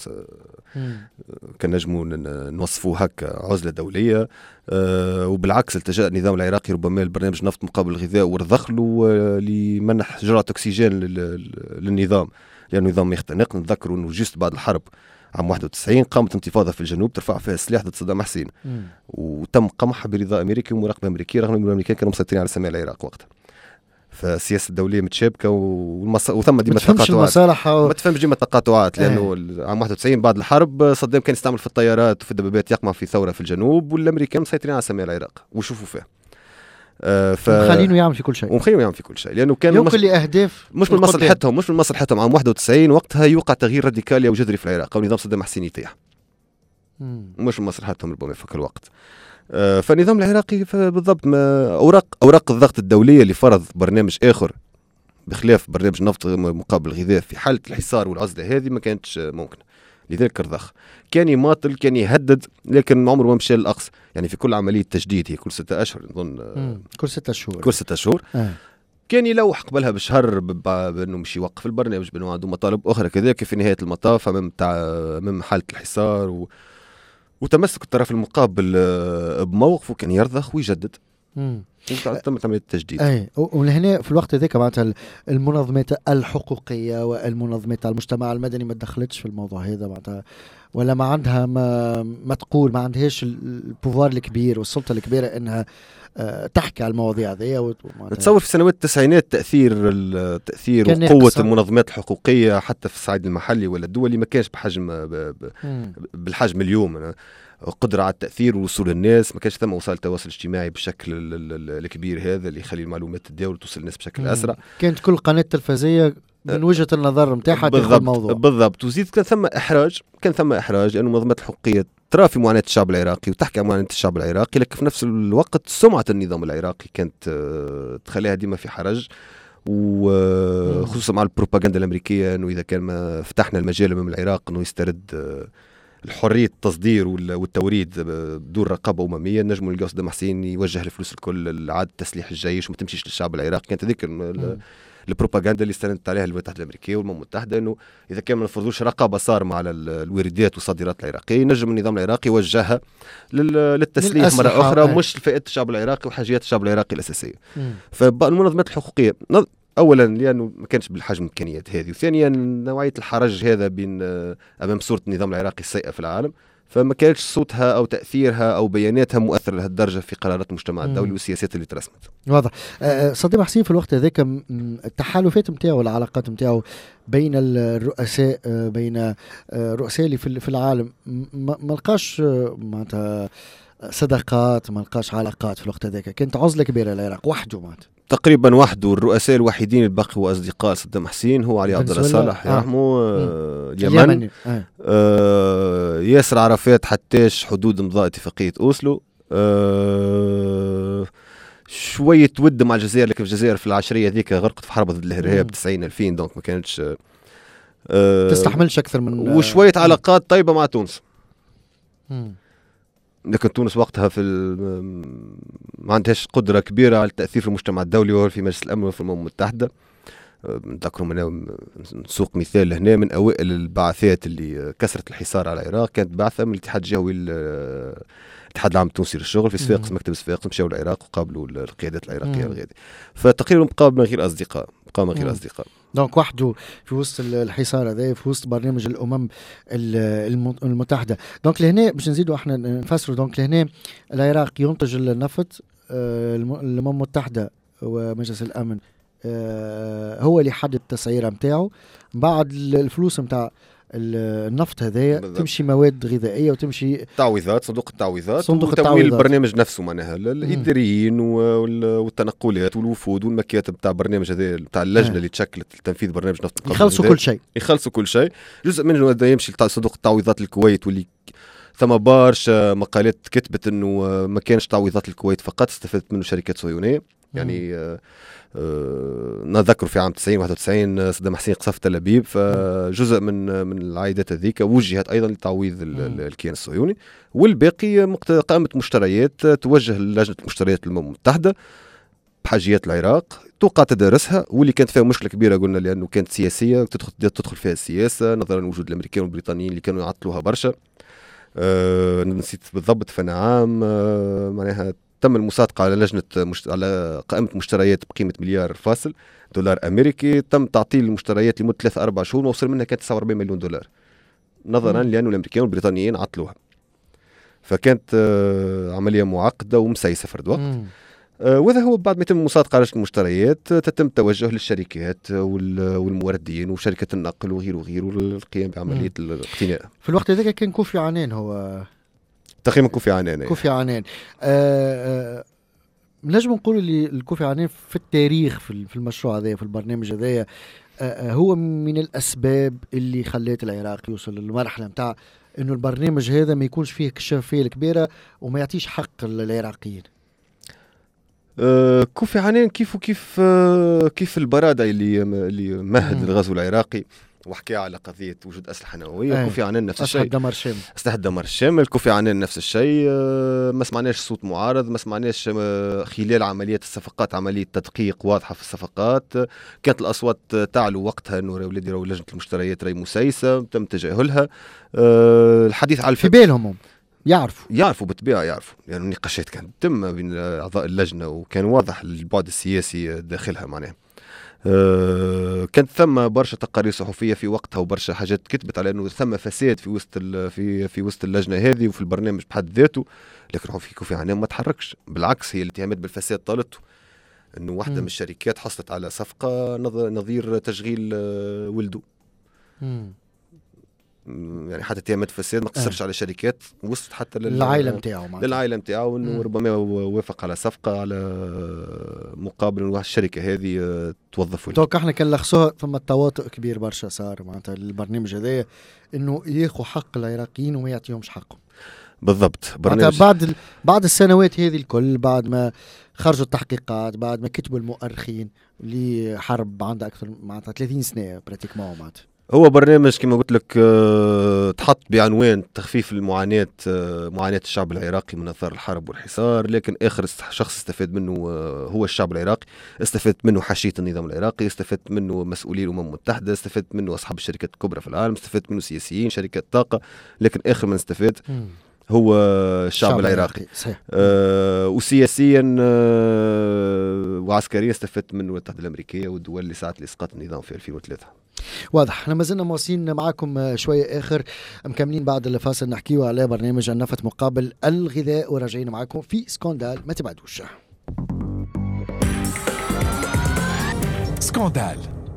كان نجموا نوصفوه هكا عزلة دولية. وبالعكس التجأ النظام العراقي ربما البرنامج نفط مقابل الغذاء ورضخ له لمنح جرعة أكسجين للنظام، لأنه نظام يختنق. نتذكروا أنه جست بعد الحرب عام 91 قامت انتفاضة في الجنوب ترفع فيها السلاح ضد صدام حسين، وتم قمعها برضا أمريكي ومراقبة أمريكية، رغم أن الأمريكان كانوا مسيطرين على سماء العراق وقتها. فالسياسة الدولية متشابكة وثم ديما تقاطعات، ما تفهمش ديما تقاطعات، لأنه عام 91 بعد الحرب صدام كان يستعمل في الطيارات وفي الدبابات يقمع في ثورة في الجنوب، والأمريكان مسيطرين على سماء العراق وشوفوا فيها. مخلينه يعمل في كل شيء، ومخلينه يعمل في كل شيء، لأنه كان كل أهداف مش من مصلحتهم. عام 91 وقتها يوقع تغيير راديكالي أو جذري في العراق، أو نظام صدام حسين يطيح، مش من مصلحتهم ربما في كل وقت. فالنظام العراقي بالضبط أوراق الضغط الدولية اللي فرض برنامج آخر بخلاف برنامج نفط مقابل الغذاء في حالة الحصار والعزلة هذه ما كانتش ممكن، لذلك رضخ. كان يماطل، كان يهدد، لكن عمره ما مشى للأقصى. يعني في كل عملية تجديد هي كل 6 أشهر نظن، كل 6 شهور كان يلوح قبلها بشهر بأنه مش يوقف البرنامج، بأنه عنده مطالب أخرى كذلك. في نهاية المطاف أمام حالة الحصار وتمسك الطرف المقابل بموقفه كان يرضخ ويجدد. تمت عملية التجديد. اي ولهنا في الوقت هذاك معناتها المنظمات الحقوقية والمنظمات المجتمع المدني ما دخلتش في الموضوع هذا معناتها، ولا ما عندها ما تقول، ما عندهاش البوفار الكبير والسلطة الكبيرة انها تحكي على المواضيع هذه. تصور في سنوات التسعينات تأثير وقوة المنظمات الحقوقية حتى في الصعيد المحلي ولا الدولي ما كانش بالحجم اليوم. قدرة على التأثير ووصول الناس، ما كانش ثم وسائل التواصل الاجتماعي بالشكل الكبير هذا اللي يخلي المعلومات تداول وتوصل الناس بشكل أسرع. كانت كل قناة تلفزية من وجهة النظر متاعها تاخذ الموضوع بالضبط. وزيد كان ثم إحراج لأن المنظمات الحقوقية ترى في معاناة الشعب العراقي وتحكي عن معاناة الشعب العراقي، لكن في نفس الوقت سمعة النظام العراقي كانت تخليها ديما في حرج، وخصوصا مع البروباغندا الأمريكية أنه إذا كان ما فتحنا المجال أمام العراق أنه يسترد الحرية التصدير والتوريد بدون رقابة أممية، نجم نلقاو صدام حسين يوجه الفلوس الكل لعاد تسليح الجيش وما تمشيش للشعب العراقي. كانت هذيك البروباغندا اللي استندت عليها الولايات المتحدة الأمريكية والأمم المتحدة، أنه إذا كان ما نفرضوش رقابة صارمة على الواردات والصادرات العراقية، نجم النظام العراقي يوجهها للتسليح مرة أخرى، مش لفئات الشعب العراقي وحاجيات الشعب العراقي الأساسية. فالمنظمات الحقوقية اولا لانه ما كانش بالحجم الامكانيات هذه، وثانيا نوعيه الحرج هذا بين امام صوره النظام العراقي السيئه في العالم، فما كانش صوتها او تاثيرها او بياناتها مؤثر لهالدرجه في قرارات المجتمع الدولي والسياسات اللي ترسمت. واضح. صدام حسين في الوقت هذاك التحالفات نتاعو والعلاقات نتاعو بين الرؤساء، بين رؤساء اللي في العالم ما لقاش معناتها صداقات، ما لقاش علاقات في الوقت هذاك. كانت عزله كبيره العراق وحده معناتها تقريبا وحده. الرؤساء الوحيدين اللي بقوا أصدقاء صدام حسين هو علي عبد الله صالح يرحمه اليمن، ياسر عرفات حتىش حدود امضاء اتفاقية أوسلو، شوية ود مع الجزائر، لكن الجزائر في العشرية ذيك غرقت في حرب ضد الإرهاب 90-2000، دونك ما كانتش تستحملش أكثر من وشوية علاقات طيبة مع تونس. لكن تونس وقتها ما عندهاش قدرة كبيرة على التأثير في المجتمع الدولي وفي مجلس الأمن وفي الأمم المتحدة. نذكروا نسوق مثال هنا، من أوائل البعثات اللي كسرت الحصار على العراق كانت بعثة من الاتحاد الجوي الاتحاد العام التونسي للشغل في صفاقس، مكتب صفاقس، مشاو العراق وقابلوا القيادات العراقية الغادي. فتقريبا بقى من غير أصدقاء. دونك وحده في وسط الحصار هذا، في وسط برنامج الأمم المتحدة. دونك لهنا باش نزيدوا احنا نفسروا. دونك لهنا العراق ينتج النفط، الأمم المتحدة ومجلس الأمن هو اللي حدد التسعيرة متاعه، بعد الفلوس متاع النفط هذايا تمشي مواد غذائيه وتمشي تعويضات، صندوق التعويضات وتمويل البرنامج نفسه، معناها الاداريين والتنقلات والوفود والمكاتب تاع البرنامج هذا تاع اللجنه اللي تشكلت لتنفيذ برنامج نفط يخلصوا كل شيء. جزء منه هذا يمشي لصندوق التعويضات الكويت، واللي ثم برشا مقالات كتبت انه ما كانش تعويضات الكويت فقط، استفدت منه شركات صهيونيه. يعني نذكر في عام 90-91 صدام حسين قصف تل أبيب، فجزء من العائدات هذيك وجهت أيضا لتعويض الكيان الصهيوني، والباقي قامت مشتريات توجه للجنة المشتريات الأمم المتحدة بحاجيات العراق، توقع تدارسها، واللي كانت فيها مشكله كبيره قلنا لانه كانت سياسيه، تدخل فيها السياسه نظرا لوجود الامريكان والبريطانيين اللي كانوا يعطلوها برشا. نسيت بالضبط فانا عام معناها تم المصادقه على لجنه على قائمه مشتريات بقيمه $1,000,000,000 امريكي، تم تعطيل المشتريات لمده 3-4 شهور، وصل منها كانت $49 مليون نظرا لانه الامريكان والبريطانيين عطلوها. فكانت عمليه معقده ومسيسه في الوقت. وهذا هو بعد ما يتم المصادقه على المشتريات تتم التوجه للشركات والموردين وشركه النقل وغيره للقيام بعمليه الاقتناء. في الوقت هذاك كان كوفي عنان هو تقريبا كوفي عنان. كوفي عنان نجم نقول اللي الكوفي عنان في التاريخ في المشروع هذا، في البرنامج هذا، هو من الأسباب اللي خلت العراق يوصل للمرحلة متاع إنه البرنامج هذا ما يكونش فيه الشفافية الكبيرة وما يعطيش حق العراقيين. كوفي عنان كيف البرادعي اللي مهد الغزو العراقي وحكى على قضية وجود أسلحة نووية. كوفي عنان نفس الشيء، أسلحة دمار الشامل. كوفي عنان نفس الشيء. ما سمعناش صوت معارض، ما سمعناش خلال عمليات الصفقات عملية تدقيق واضحة في الصفقات. كانت الأصوات تعلو وقتها أنه ولادي راهو لجنة المشتريات راهي مسيسة، تم تجاهلها. الحديث على في بالهم يعرفوا بالطبيعة، يعرفوا لأن يعني النقاشات كانت تم بين أعضاء اللجنة وكان واضح البعد السياسي داخلها معناها. كانت ثم برشا تقارير صحفية في وقتها وبرشا حاجات كتبت على أنه ثم فساد في وسط اللجنة هذه وفي البرنامج بحد ذاته، لكن هو في كوفي عنان ما تحركش، بالعكس هي الاتهامات بالفساد طالته. أنه واحدة من الشركات حصلت على صفقة نظير تشغيل ولده. يعني حتى اتهامات فساد ما قصرش على شركات، وصلت حتى للعائلة متاعه انه ربما وافق على صفقة على مقابل واحد الشركة هذه توظف. توقع احنا كان لخصوها ثم التواطؤ كبير برشا صار معناتها البرنامج هذا انه ياخذ حق العراقيين وما يعطيهمش حقهم. بالضبط. بعد السنوات هذه الكل، بعد ما خرجوا التحقيقات، بعد ما كتبوا المؤرخين اللي حرب عندها اكثر معناتها 30 سنة براتيكمون معناتها. هو برنامج كما قلت لك تحط بعنوان تخفيف المعاناة، معاناة الشعب العراقي من اثار الحرب والحصار، لكن اخر شخص استفاد منه هو الشعب العراقي. استفدت منه حاشية النظام العراقي، استفدت منه مسؤولي الامم المتحدة، استفدت منه اصحاب الشركات الكبرى في العالم، استفدت منه سياسيين، شركات طاقة، لكن اخر من استفاد هو الشعب العراقي. وسياسيا وعسكريا استفدت منه الاتحاد الامريكيه والدول اللي ساعدت لاسقاط النظام في 2003. واضح. احنا ما زلنا مواصلين معكم شويه اخر، مكملين بعد الفاصل نحكيوا على برنامج النفط مقابل الغذاء، وراجعين معكم في سكوندال، ما تبعدوش. سكوندال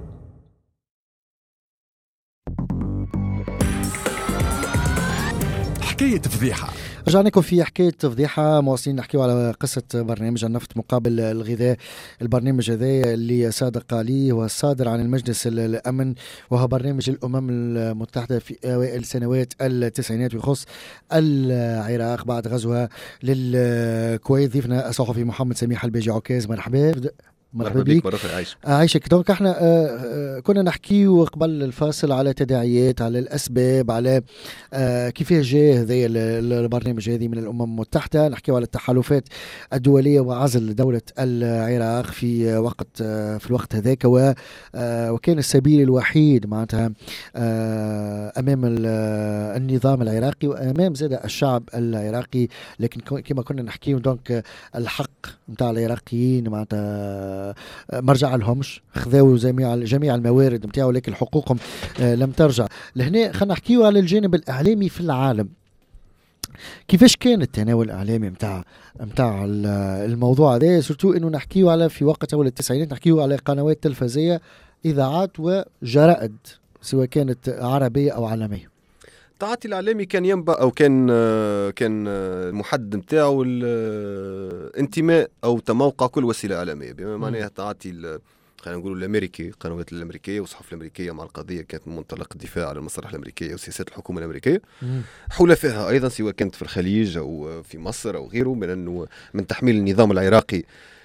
حكاية فضيحة. رجعنا لكم في حكاية فضيحة، مواصلين نحكيوا على قصة برنامج النفط مقابل الغذاء. البرنامج هذا اللي صادق عليه والصادر عن المجلس الأمن، وهو برنامج الأمم المتحدة في أوائل سنوات التسعينات، ويخص العراق بعد غزوها للكويت. ضيفنا الصحفي محمد سميح الباجي عكاز، مرحبا بك. عايشك. دونك احنا كنا نحكي قبل الفاصل على تداعيات، على الاسباب، على كيفاش جاء هذا البرنامج هذه من الامم المتحده، نحكي على التحالفات الدوليه وعزل دوله العراق في الوقت هذاك، وكان السبيل الوحيد معناتها امام النظام العراقي وامام زاد الشعب العراقي. لكن كما كنا نحكي دونك الحق نتاع العراقيين معناتها مرجع لهمش، خذاو جميع الموارد نتاعو، لكن حقوقهم لم ترجع لهنا. خلينا نحكيو على الجانب الإعلامي في العالم. كيفاش كان التناول الإعلامي متاع الموضوع هذا، سورتو انه نحكيو على في وقت اول التسعينات، نحكيو على قنوات تلفزية، إذاعات وجرائد سواء كانت عربية أو عالمية. التعاطي الإعلامي كان ينبع أو كان المحدد نتاعو الانتماء أو تموقع كل وسيلة إعلامية، بما معناه التعاطي خلينا نقول الأمريكي، القنوات الأمريكية والصحف الأمريكية مع القضية كانت من منطلق الدفاع عن المصالح الأمريكية وسياسات الحكومة الأمريكية. حلفائها أيضا سواء كانت في الخليج أو في مصر أو غيره، من أنه من تحميل النظام العراقي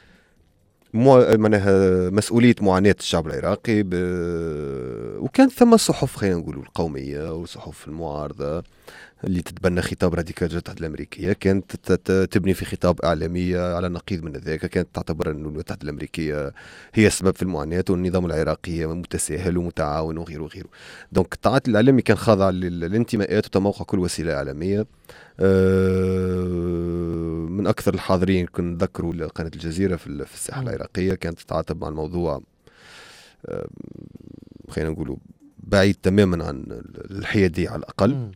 معناها مسؤولية معاناة الشعب العراقي وكان ثم صحف خلينا نقول القومية وصحف المعارضة اللي تتبنى خطاب راديكال الاتحاد الأمريكية، كانت تبني في خطاب إعلامية على النقيض من ذلك، كانت تعتبر أن الاتحاد الأمريكية هي السبب في المعاناة والنظام العراقي متساهل ومتعاون وغيره وغيره. دونك التعاطي الإعلامي كان خاضع للانتماءات وتموقع كل وسيلة إعلامية. من أكثر الحاضرين كنا نذكروا قناة الجزيرة في الساحة العراقية، كانت تتعاطب مع الموضوع خلينا نقولوا بعيد تماما عن الحيادية على الأقل.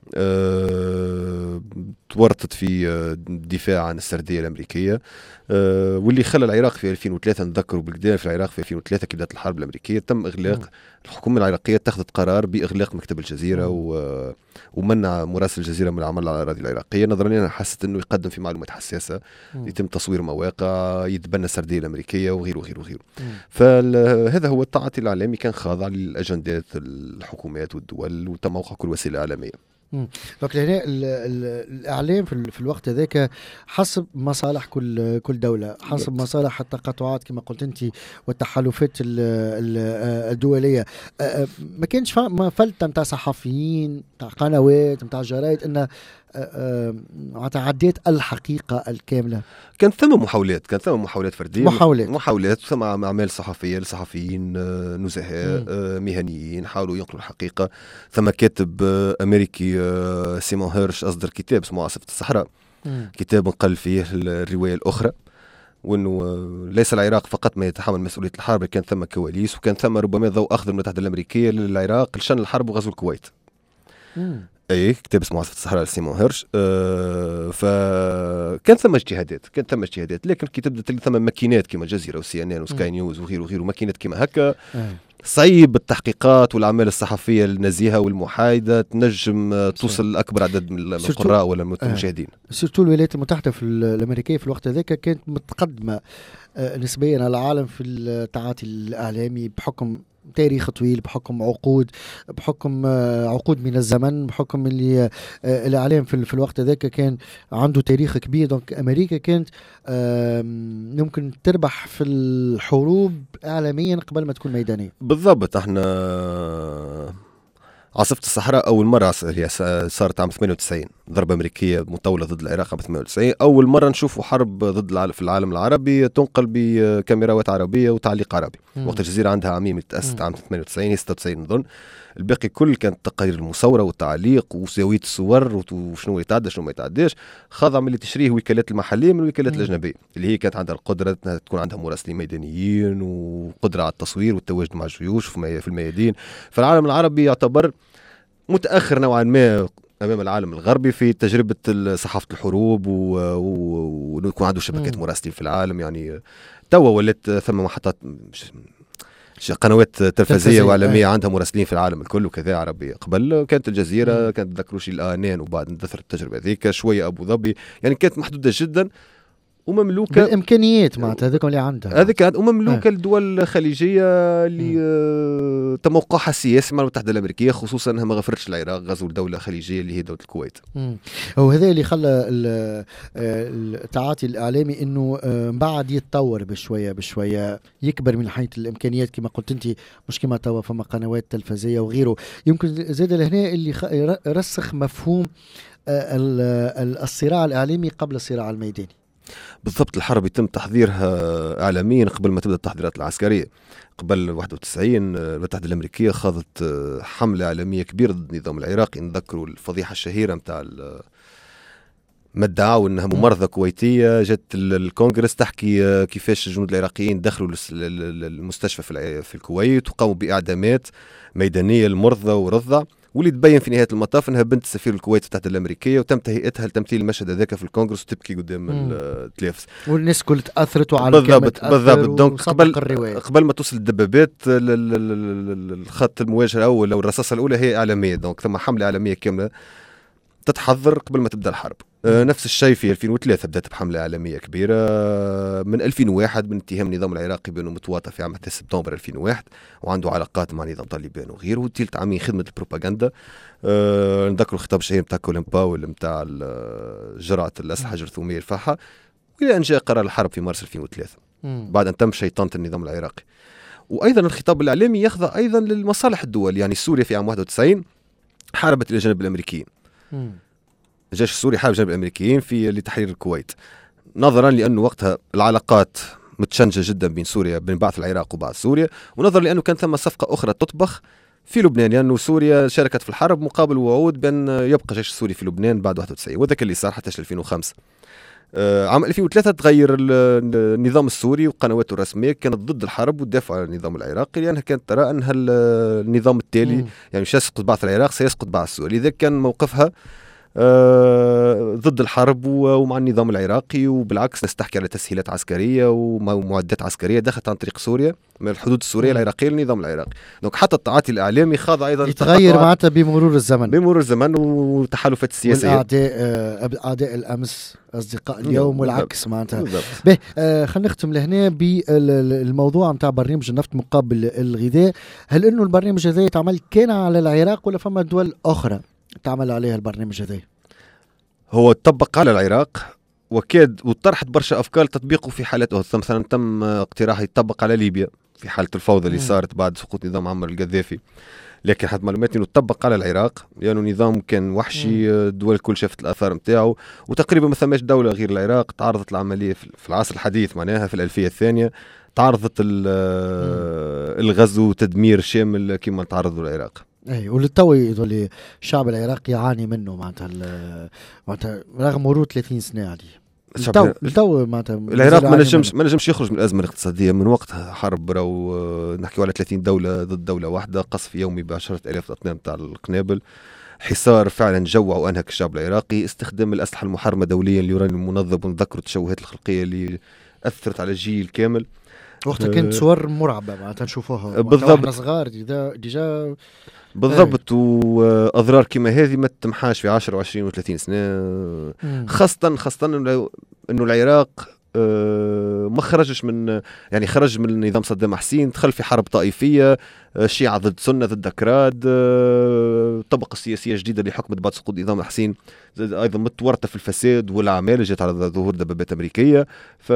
تورطت في الدفاع عن السردية الأمريكية، واللي خلى العراق في 2003 نذكروا بالقدام في العراق في 2003 كي بدأت الحرب الأمريكية تم إغلاق الحكومة العراقية، اتخذت قرار بإغلاق مكتب الجزيرة ومنع مراسل الجزيرة من العمل على الأراضي العراقية، نظرا لأنها حست أنه يقدم في معلومات حساسة، يتم تصوير مواقع، يتبنى السردية الأمريكية وغيره وغيره وغيره. فهذا هو التعاطي الإعلامي، كان خاضع للأجندات الحكومات والدول وتموقع كل وسيلة إعلامية. دونك هنا الاعلام في الوقت هذاك حسب مصالح كل دوله، حسب مصالح التقاطعات كما قلت انت والتحالفات الدوليه. ما كانش فلتة نتاع صحفيين نتاع قنوات نتاع جرايد ان عديت الحقيقه الكامله. كان ثم محاولات فرديه، محاولات ثم اعمال صحفيه لصحفيين نزهاء مهنيين حاولوا ينقلوا الحقيقه. ثم كاتب امريكي سيمون هيرش اصدر كتاب اسمه عاصفه الصحراء، كتاب نقل فيه الروايه الاخرى، وانه ليس العراق فقط ما يتحمل مسؤوليه الحرب، كان ثم كواليس، وكان ثم ربما ضوء اخضر من الاتحاد الامريكيه للعراق لشان الحرب وغزو الكويت. اي كتاب اسمه عاصفة الصحراء لسيمون هيرش. فكان ثم اجتهادات، لكن كي تبدا ثم ماكينات كما الجزيره وسي ان ان وسكاي نيوز وغيره ماكينات كما هكا صعيب التحقيقات والاعمال الصحفيه النزيهه والمحايده تنجم توصل لاكبر عدد من القراء ولا المشاهدين. سورتو الولايات المتحده الامريكيه في الوقت هذاك كانت متقدمه نسبيا على العالم في التعاطي الاعلامي بحكم تاريخ طويل، بحكم عقود من الزمن، بحكم اللي الاعلام في الوقت ذاك كان عنده تاريخ كبير. دونك امريكا كانت يمكن تربح في الحروب اعلاميا قبل ما تكون ميدانيه. بالضبط. احنا عاصفة الصحراء أول مرة هي صارت عام 98، ضربة أمريكية مطولة ضد العراق عام 98، أول مرة نشوفوا حرب ضد في العالم العربي تنقل بكاميرات عربية وتعليق عربي. وقت الجزيرة عندها عميم تأسست عام 98 96 نظن، الباقي كل كانت تقارير المصورة والتعليق وزاوية الصور وشنو يتعدى شنو ما يتعداش، خاضع من التشريه وكالات المحلية من الوكالات الأجنبية اللي هي كانت عندها القدرة أنها تكون عندها مراسلين ميدانيين وقدرة على التصوير والتواجد مع الجيوش في الميادين. فالعالم العربي يعتبر متأخر نوعا ما أمام العالم الغربي في تجربة صحافة الحروب ويكون عنده شبكات مراسلين في العالم. يعني توا ولات ثم محطات قنوات تلفزية وإعلامية عندها مراسلين في العالم الكل وكذا عربية. قبل كانت الجزيرة كانت تذكروا شيء الآنان وبعد اندثرت التجربة ذيك شوية أبو ظبي، يعني كانت محدودة جدا ومملوكة بالإمكانيات معناتها هذيك اللي عندها هذيك ومملوكة لدول الخليجية اللي تموقعها السياسي مع المتحدة الأمريكية، خصوصا أنها ما غفرتش العراق غزو دولة خليجية اللي هي دولة الكويت. وهذا اللي خلى التعاطي الإعلامي إنه بعد يتطور بشوية يكبر من حيث الإمكانيات كما قلت أنت، مش كما توا فما قنوات تلفزية وغيره. يمكن زاد لهنا اللي رسخ مفهوم الصراع الإعلامي قبل الصراع الميداني. بالضبط. الحرب يتم تحضيرها إعلاميا قبل ما تبدأ التحضيرات العسكرية. قبل 91 المتحدة الأمريكية خاضت حملة إعلامية كبيرة ضد النظام العراقي. نذكروا الفضيحة الشهيرة متاع ما ادعوا أنها ممرضة كويتية جت الكونغرس تحكي كيفاش الجنود العراقيين دخلوا المستشفى في الكويت وقاموا بإعدامات ميدانية للمرضى ورضع، واللي تبين في نهاية المطاف أنها بنت سفير الكويت تحت الأمريكية وتم تهيئتها لتمثيل المشهد هذاك في الكونغرس وتبكي قدام التلفز والناس كل تأثرت وعلى بالضبط. دونك قبل ما توصل الدبابات الخط المواجهة الأول أو الرصاصة الأولى هي إعلامية. دونك ثم حملة إعلامية كاملة تتحضر قبل ما تبدأ الحرب. نفس الشيء في 2003 بدأت بحملة إعلامية كبيرة. من 2001 من اتهام النظام العراقي بأنه متواطئ في عام 11 سبتمبر 2001 وعنده علاقات مع نظام طالبان وغيره، وثالث عامين خدمة البروباغندا. نذكر الخطاب الشهير بتاع كولين باول بتاع جرعة الأسلحة الجرثومية الفاحة، إلى أن جاء قرار الحرب في مارس 2003 بعد أن تم شيطنة النظام العراقي. وأيضا الخطاب الإعلامي يخضع أيضا للمصالح الدول. يعني سوريا في عام 91 حاربت الى جانب الامريكيين الجيش السوري حارب جانب الأمريكيين في لتحرير الكويت، نظرا لأنه وقتها العلاقات متشنجة جدا بين سوريا، بين بعض العراق وبعض سوريا، ونظرا لأنه كان ثم صفقة أخرى تطبخ في لبنان، لأنه يعني سوريا شاركت في الحرب مقابل وعود بأن يبقى الجيش السوري في لبنان بعد 91، وذاك اللي صار حتى 2005. عام 2003 تغير النظام السوري وقنواته الرسمية كانت ضد الحرب والدفاع عن النظام العراقي، لأنها كانت ترى أن النظام التالي يعني مش يسقط بعض العراق سيسقط بعض سوريا، لذلك كان موقفها ضد الحرب ومع النظام العراقي، وبالعكس ناس تحكي على تسهيلات عسكرية ومعدات عسكرية دخلت عن طريق سوريا من الحدود السورية العراقية للنظام العراقي. دونك حتى التعاطي الإعلامي خاضع أيضا يتغير معناتها بمرور الزمن والتحالفات السياسية، والأعداء الأمس أصدقاء اليوم والعكس معناتها. خلينا نختم لهنا بالموضوع متاع برنامج النفط مقابل الغذاء. هل إنه البرنامج هذا يتعمل كان على العراق ولا فما دول أخرى تعمل عليها البرنامج هذا؟ هو تطبق على العراق وكاد وطرحت برشا أفكار تطبيقه في حالته، مثلا تم اقتراح يطبق على ليبيا في حالة الفوضى اللي صارت بعد سقوط نظام معمر القذافي، لكن حد معلوماتي انه تطبق على العراق لانه يعني نظام كان وحشي، الدول الكل شافت الاثار نتاعو، وتقريبا ما ثماش دوله غير العراق تعرضت العمليه في العصر الحديث معناها في الألفية الثانية تعرضت الغزو وتدمير شامل كما تعرضوا العراق. اي وللتو يظل الشعب العراقي يعاني منه معناتها رغم مرور 30 سنه عليه. التو معناتها العراق ما نجمش يخرج من الازمه الاقتصاديه من وقتها حرب، راهو نحكيو على 30 دوله ضد دوله واحده، قصف يومي ب10,000 اطنان تاع القنابل، حصار فعلا جوع وانهك الشعب العراقي، استخدام الاسلحه المحرمه دوليا اليورانيوم المنظم، ونذكروا التشوهات الخلقيه اللي اثرت على جيل كامل. وقتها كانت صور مرعبه معناتها نشوفوها بالضبط صغار ديجا بالضبط. واضرار كما هذه ما تمحاش في 10 و20 و30 سنه، خاصه انه العراق ما خرجش من يعني خرج من نظام صدام حسين، دخل في حرب طائفيه، شيعة ضد سنة ضد أكراد، الطبقة السياسية جديدة اللي حكمت بعد سقوط نظام حسين أيضا متورطة في الفساد والأعمال، جت على ظهور دبابات أمريكية،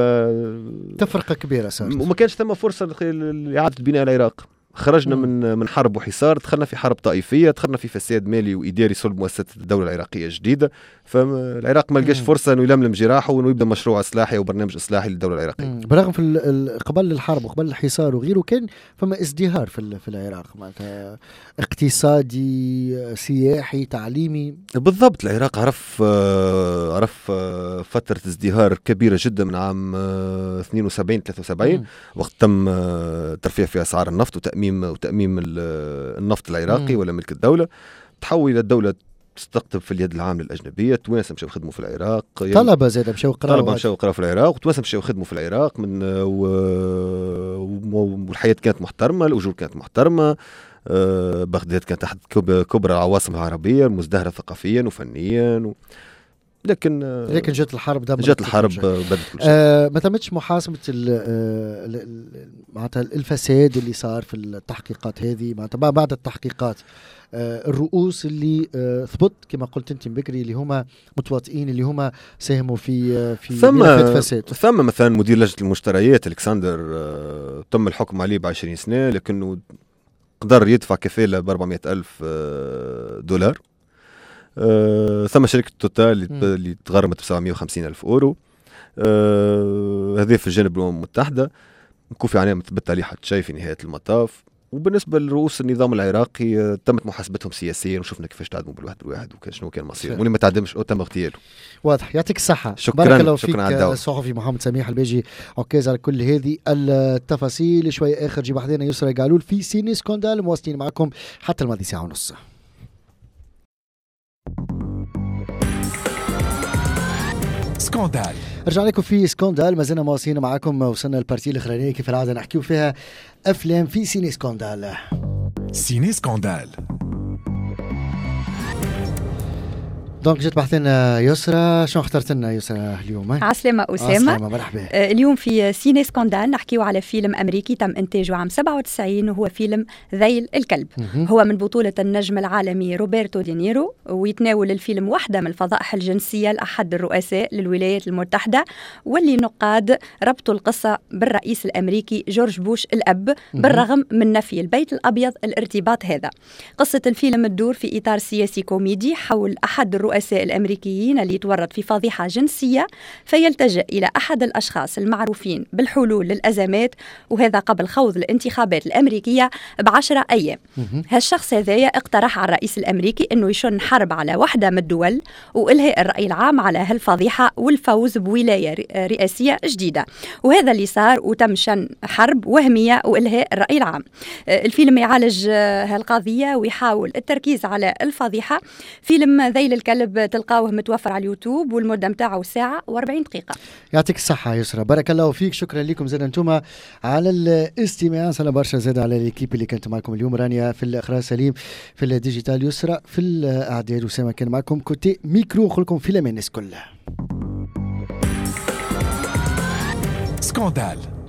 تفرقة كبيرة صارت وما كانش ثم فرصة لإعادة بناء العراق. خرجنا من حرب وحصار، دخلنا في حرب طائفية، دخلنا في فساد مالي وإداري صلب مؤسسة الدولة العراقية الجديدة، فالعراق ما لقاش فرصة أنه يلملم جراحه وأنه يبدأ مشروع إصلاحي أو برنامج إصلاحي للدولة العراقية. برغم في قبل الحرب وقبل الحصار وغيره كان فما ازدهار في العراق معناتها اقتصادي سياحي تعليمي. بالضبط، العراق عرف فترة ازدهار كبيرة جدا من عام 72-73 وقت تم ترفيع في أسعار النفط وتأميم النفط العراقي ولا ملك الدولة، تحول إلى الدولة تستقطب في اليد العاملة الأجنبية. توانسة مشاو يخدموا في العراق، طلبة زاد مشاو يقراوا في العراق، وتوانسة مشاو يخدموا في العراق والحياة كانت محترمة، الأجور كانت محترمة، بغداد كانت أحد كبرى العواصم العربية المزدهرة ثقافيا وفنيا لكن جت الحرب بدت كل شيء. ما تمتش محاسبة معناتها الفساد اللي صار في التحقيقات هذه، معناتها بعد التحقيقات الرؤوس اللي ثبت كما قلت انت بكري اللي هما متواطئين اللي هما ساهموا في ملفات فساد. ثم مثلا مدير لجنة المشتريات الكسندر تم الحكم عليه ب20 سنة، لكنه قدر يدفع كفالة ب400,000 دولار. ثم شركة توتال اللي تغرمت ب750,000 أورو. هذه في الجانب الأمم المتحدة، نكون في عناية مثبت عليه حتى شيء في نهاية المطاف. وبالنسبة لرؤوس النظام العراقي تمت محاسبتهم سياسيا، وشفنا كيفاش تعدموا بالواحد وشنو كان مصير، واللي ما تعدمش تم اغتياله. واضح، يعطيك الصحة. شكرا، بارك الله فيك شكرا الصحفي محمد سميح الباجي، عكاز على كل هذه التفاصيل. شوية آخر جيب حدينا يسرى قالول في سيني سكوندال، مواصلين معكم حتى الماضي ساعة ونص. سكوندال. رجع لكم في سكوندال، ما زلنا مواصلين معكم، وصلنا البارتي الاخرانيه كيف العاده نحكيو فيها افلام في سيني سكوندال. سيني سكوندال. دونك جيت بحث لنا يسرى، شو اخترت لنا يسرى اليوم؟ عسلامة أسامة. مرحبا. اليوم في سيني سكوندال نحكيو على فيلم أمريكي تم إنتاجه عام 97 وهو فيلم ذيل الكلب. هو من بطولة النجم العالمي روبرتو دينيرو، ويتناول الفيلم واحدة من الفضائح الجنسية لأحد الرؤساء للولايات المتحدة، واللي نقاد ربط القصة بالرئيس الأمريكي جورج بوش الأب بالرغم من نفي البيت الأبيض الارتباط هذا. قصة الفيلم تدور في إطار سياسي كوميدي حول أحد الرؤساء الرؤساء الأمريكيين اللي يتورط في فضيحة جنسية فيلتجئ إلى أحد الأشخاص المعروفين بالحلول للأزمات، وهذا قبل خوض الانتخابات الأمريكية ب10 أيام. هالشخص هذايا اقترح على الرئيس الأمريكي أنه يشن حرب على واحدة من الدول وإلهاء الرأي العام على هالفضيحة والفوز بولاية رئاسية جديدة، وهذا اللي صار وتم شن حرب وهمية وإلهاء الرأي العام. الفيلم يعالج هالقضية ويحاول التركيز على الفضيحة. فيلم ذيل الكلب تلقاوه متوفر على اليوتيوب والمدة متاعه ساعة و40 دقيقة. يعطيك الصحة يسرى، بارك الله فيك، شكرا لكم زاد انتم على الاستماع. سلام برشا زاد على الكيب اللي كانت معكم اليوم، رانيا في الإخراج سليم، في الديجيتال يسرى، في الأعداد وسام كان معكم كوتي ميكرو. نقولكم في الأمان الناس كلها. سكاندال.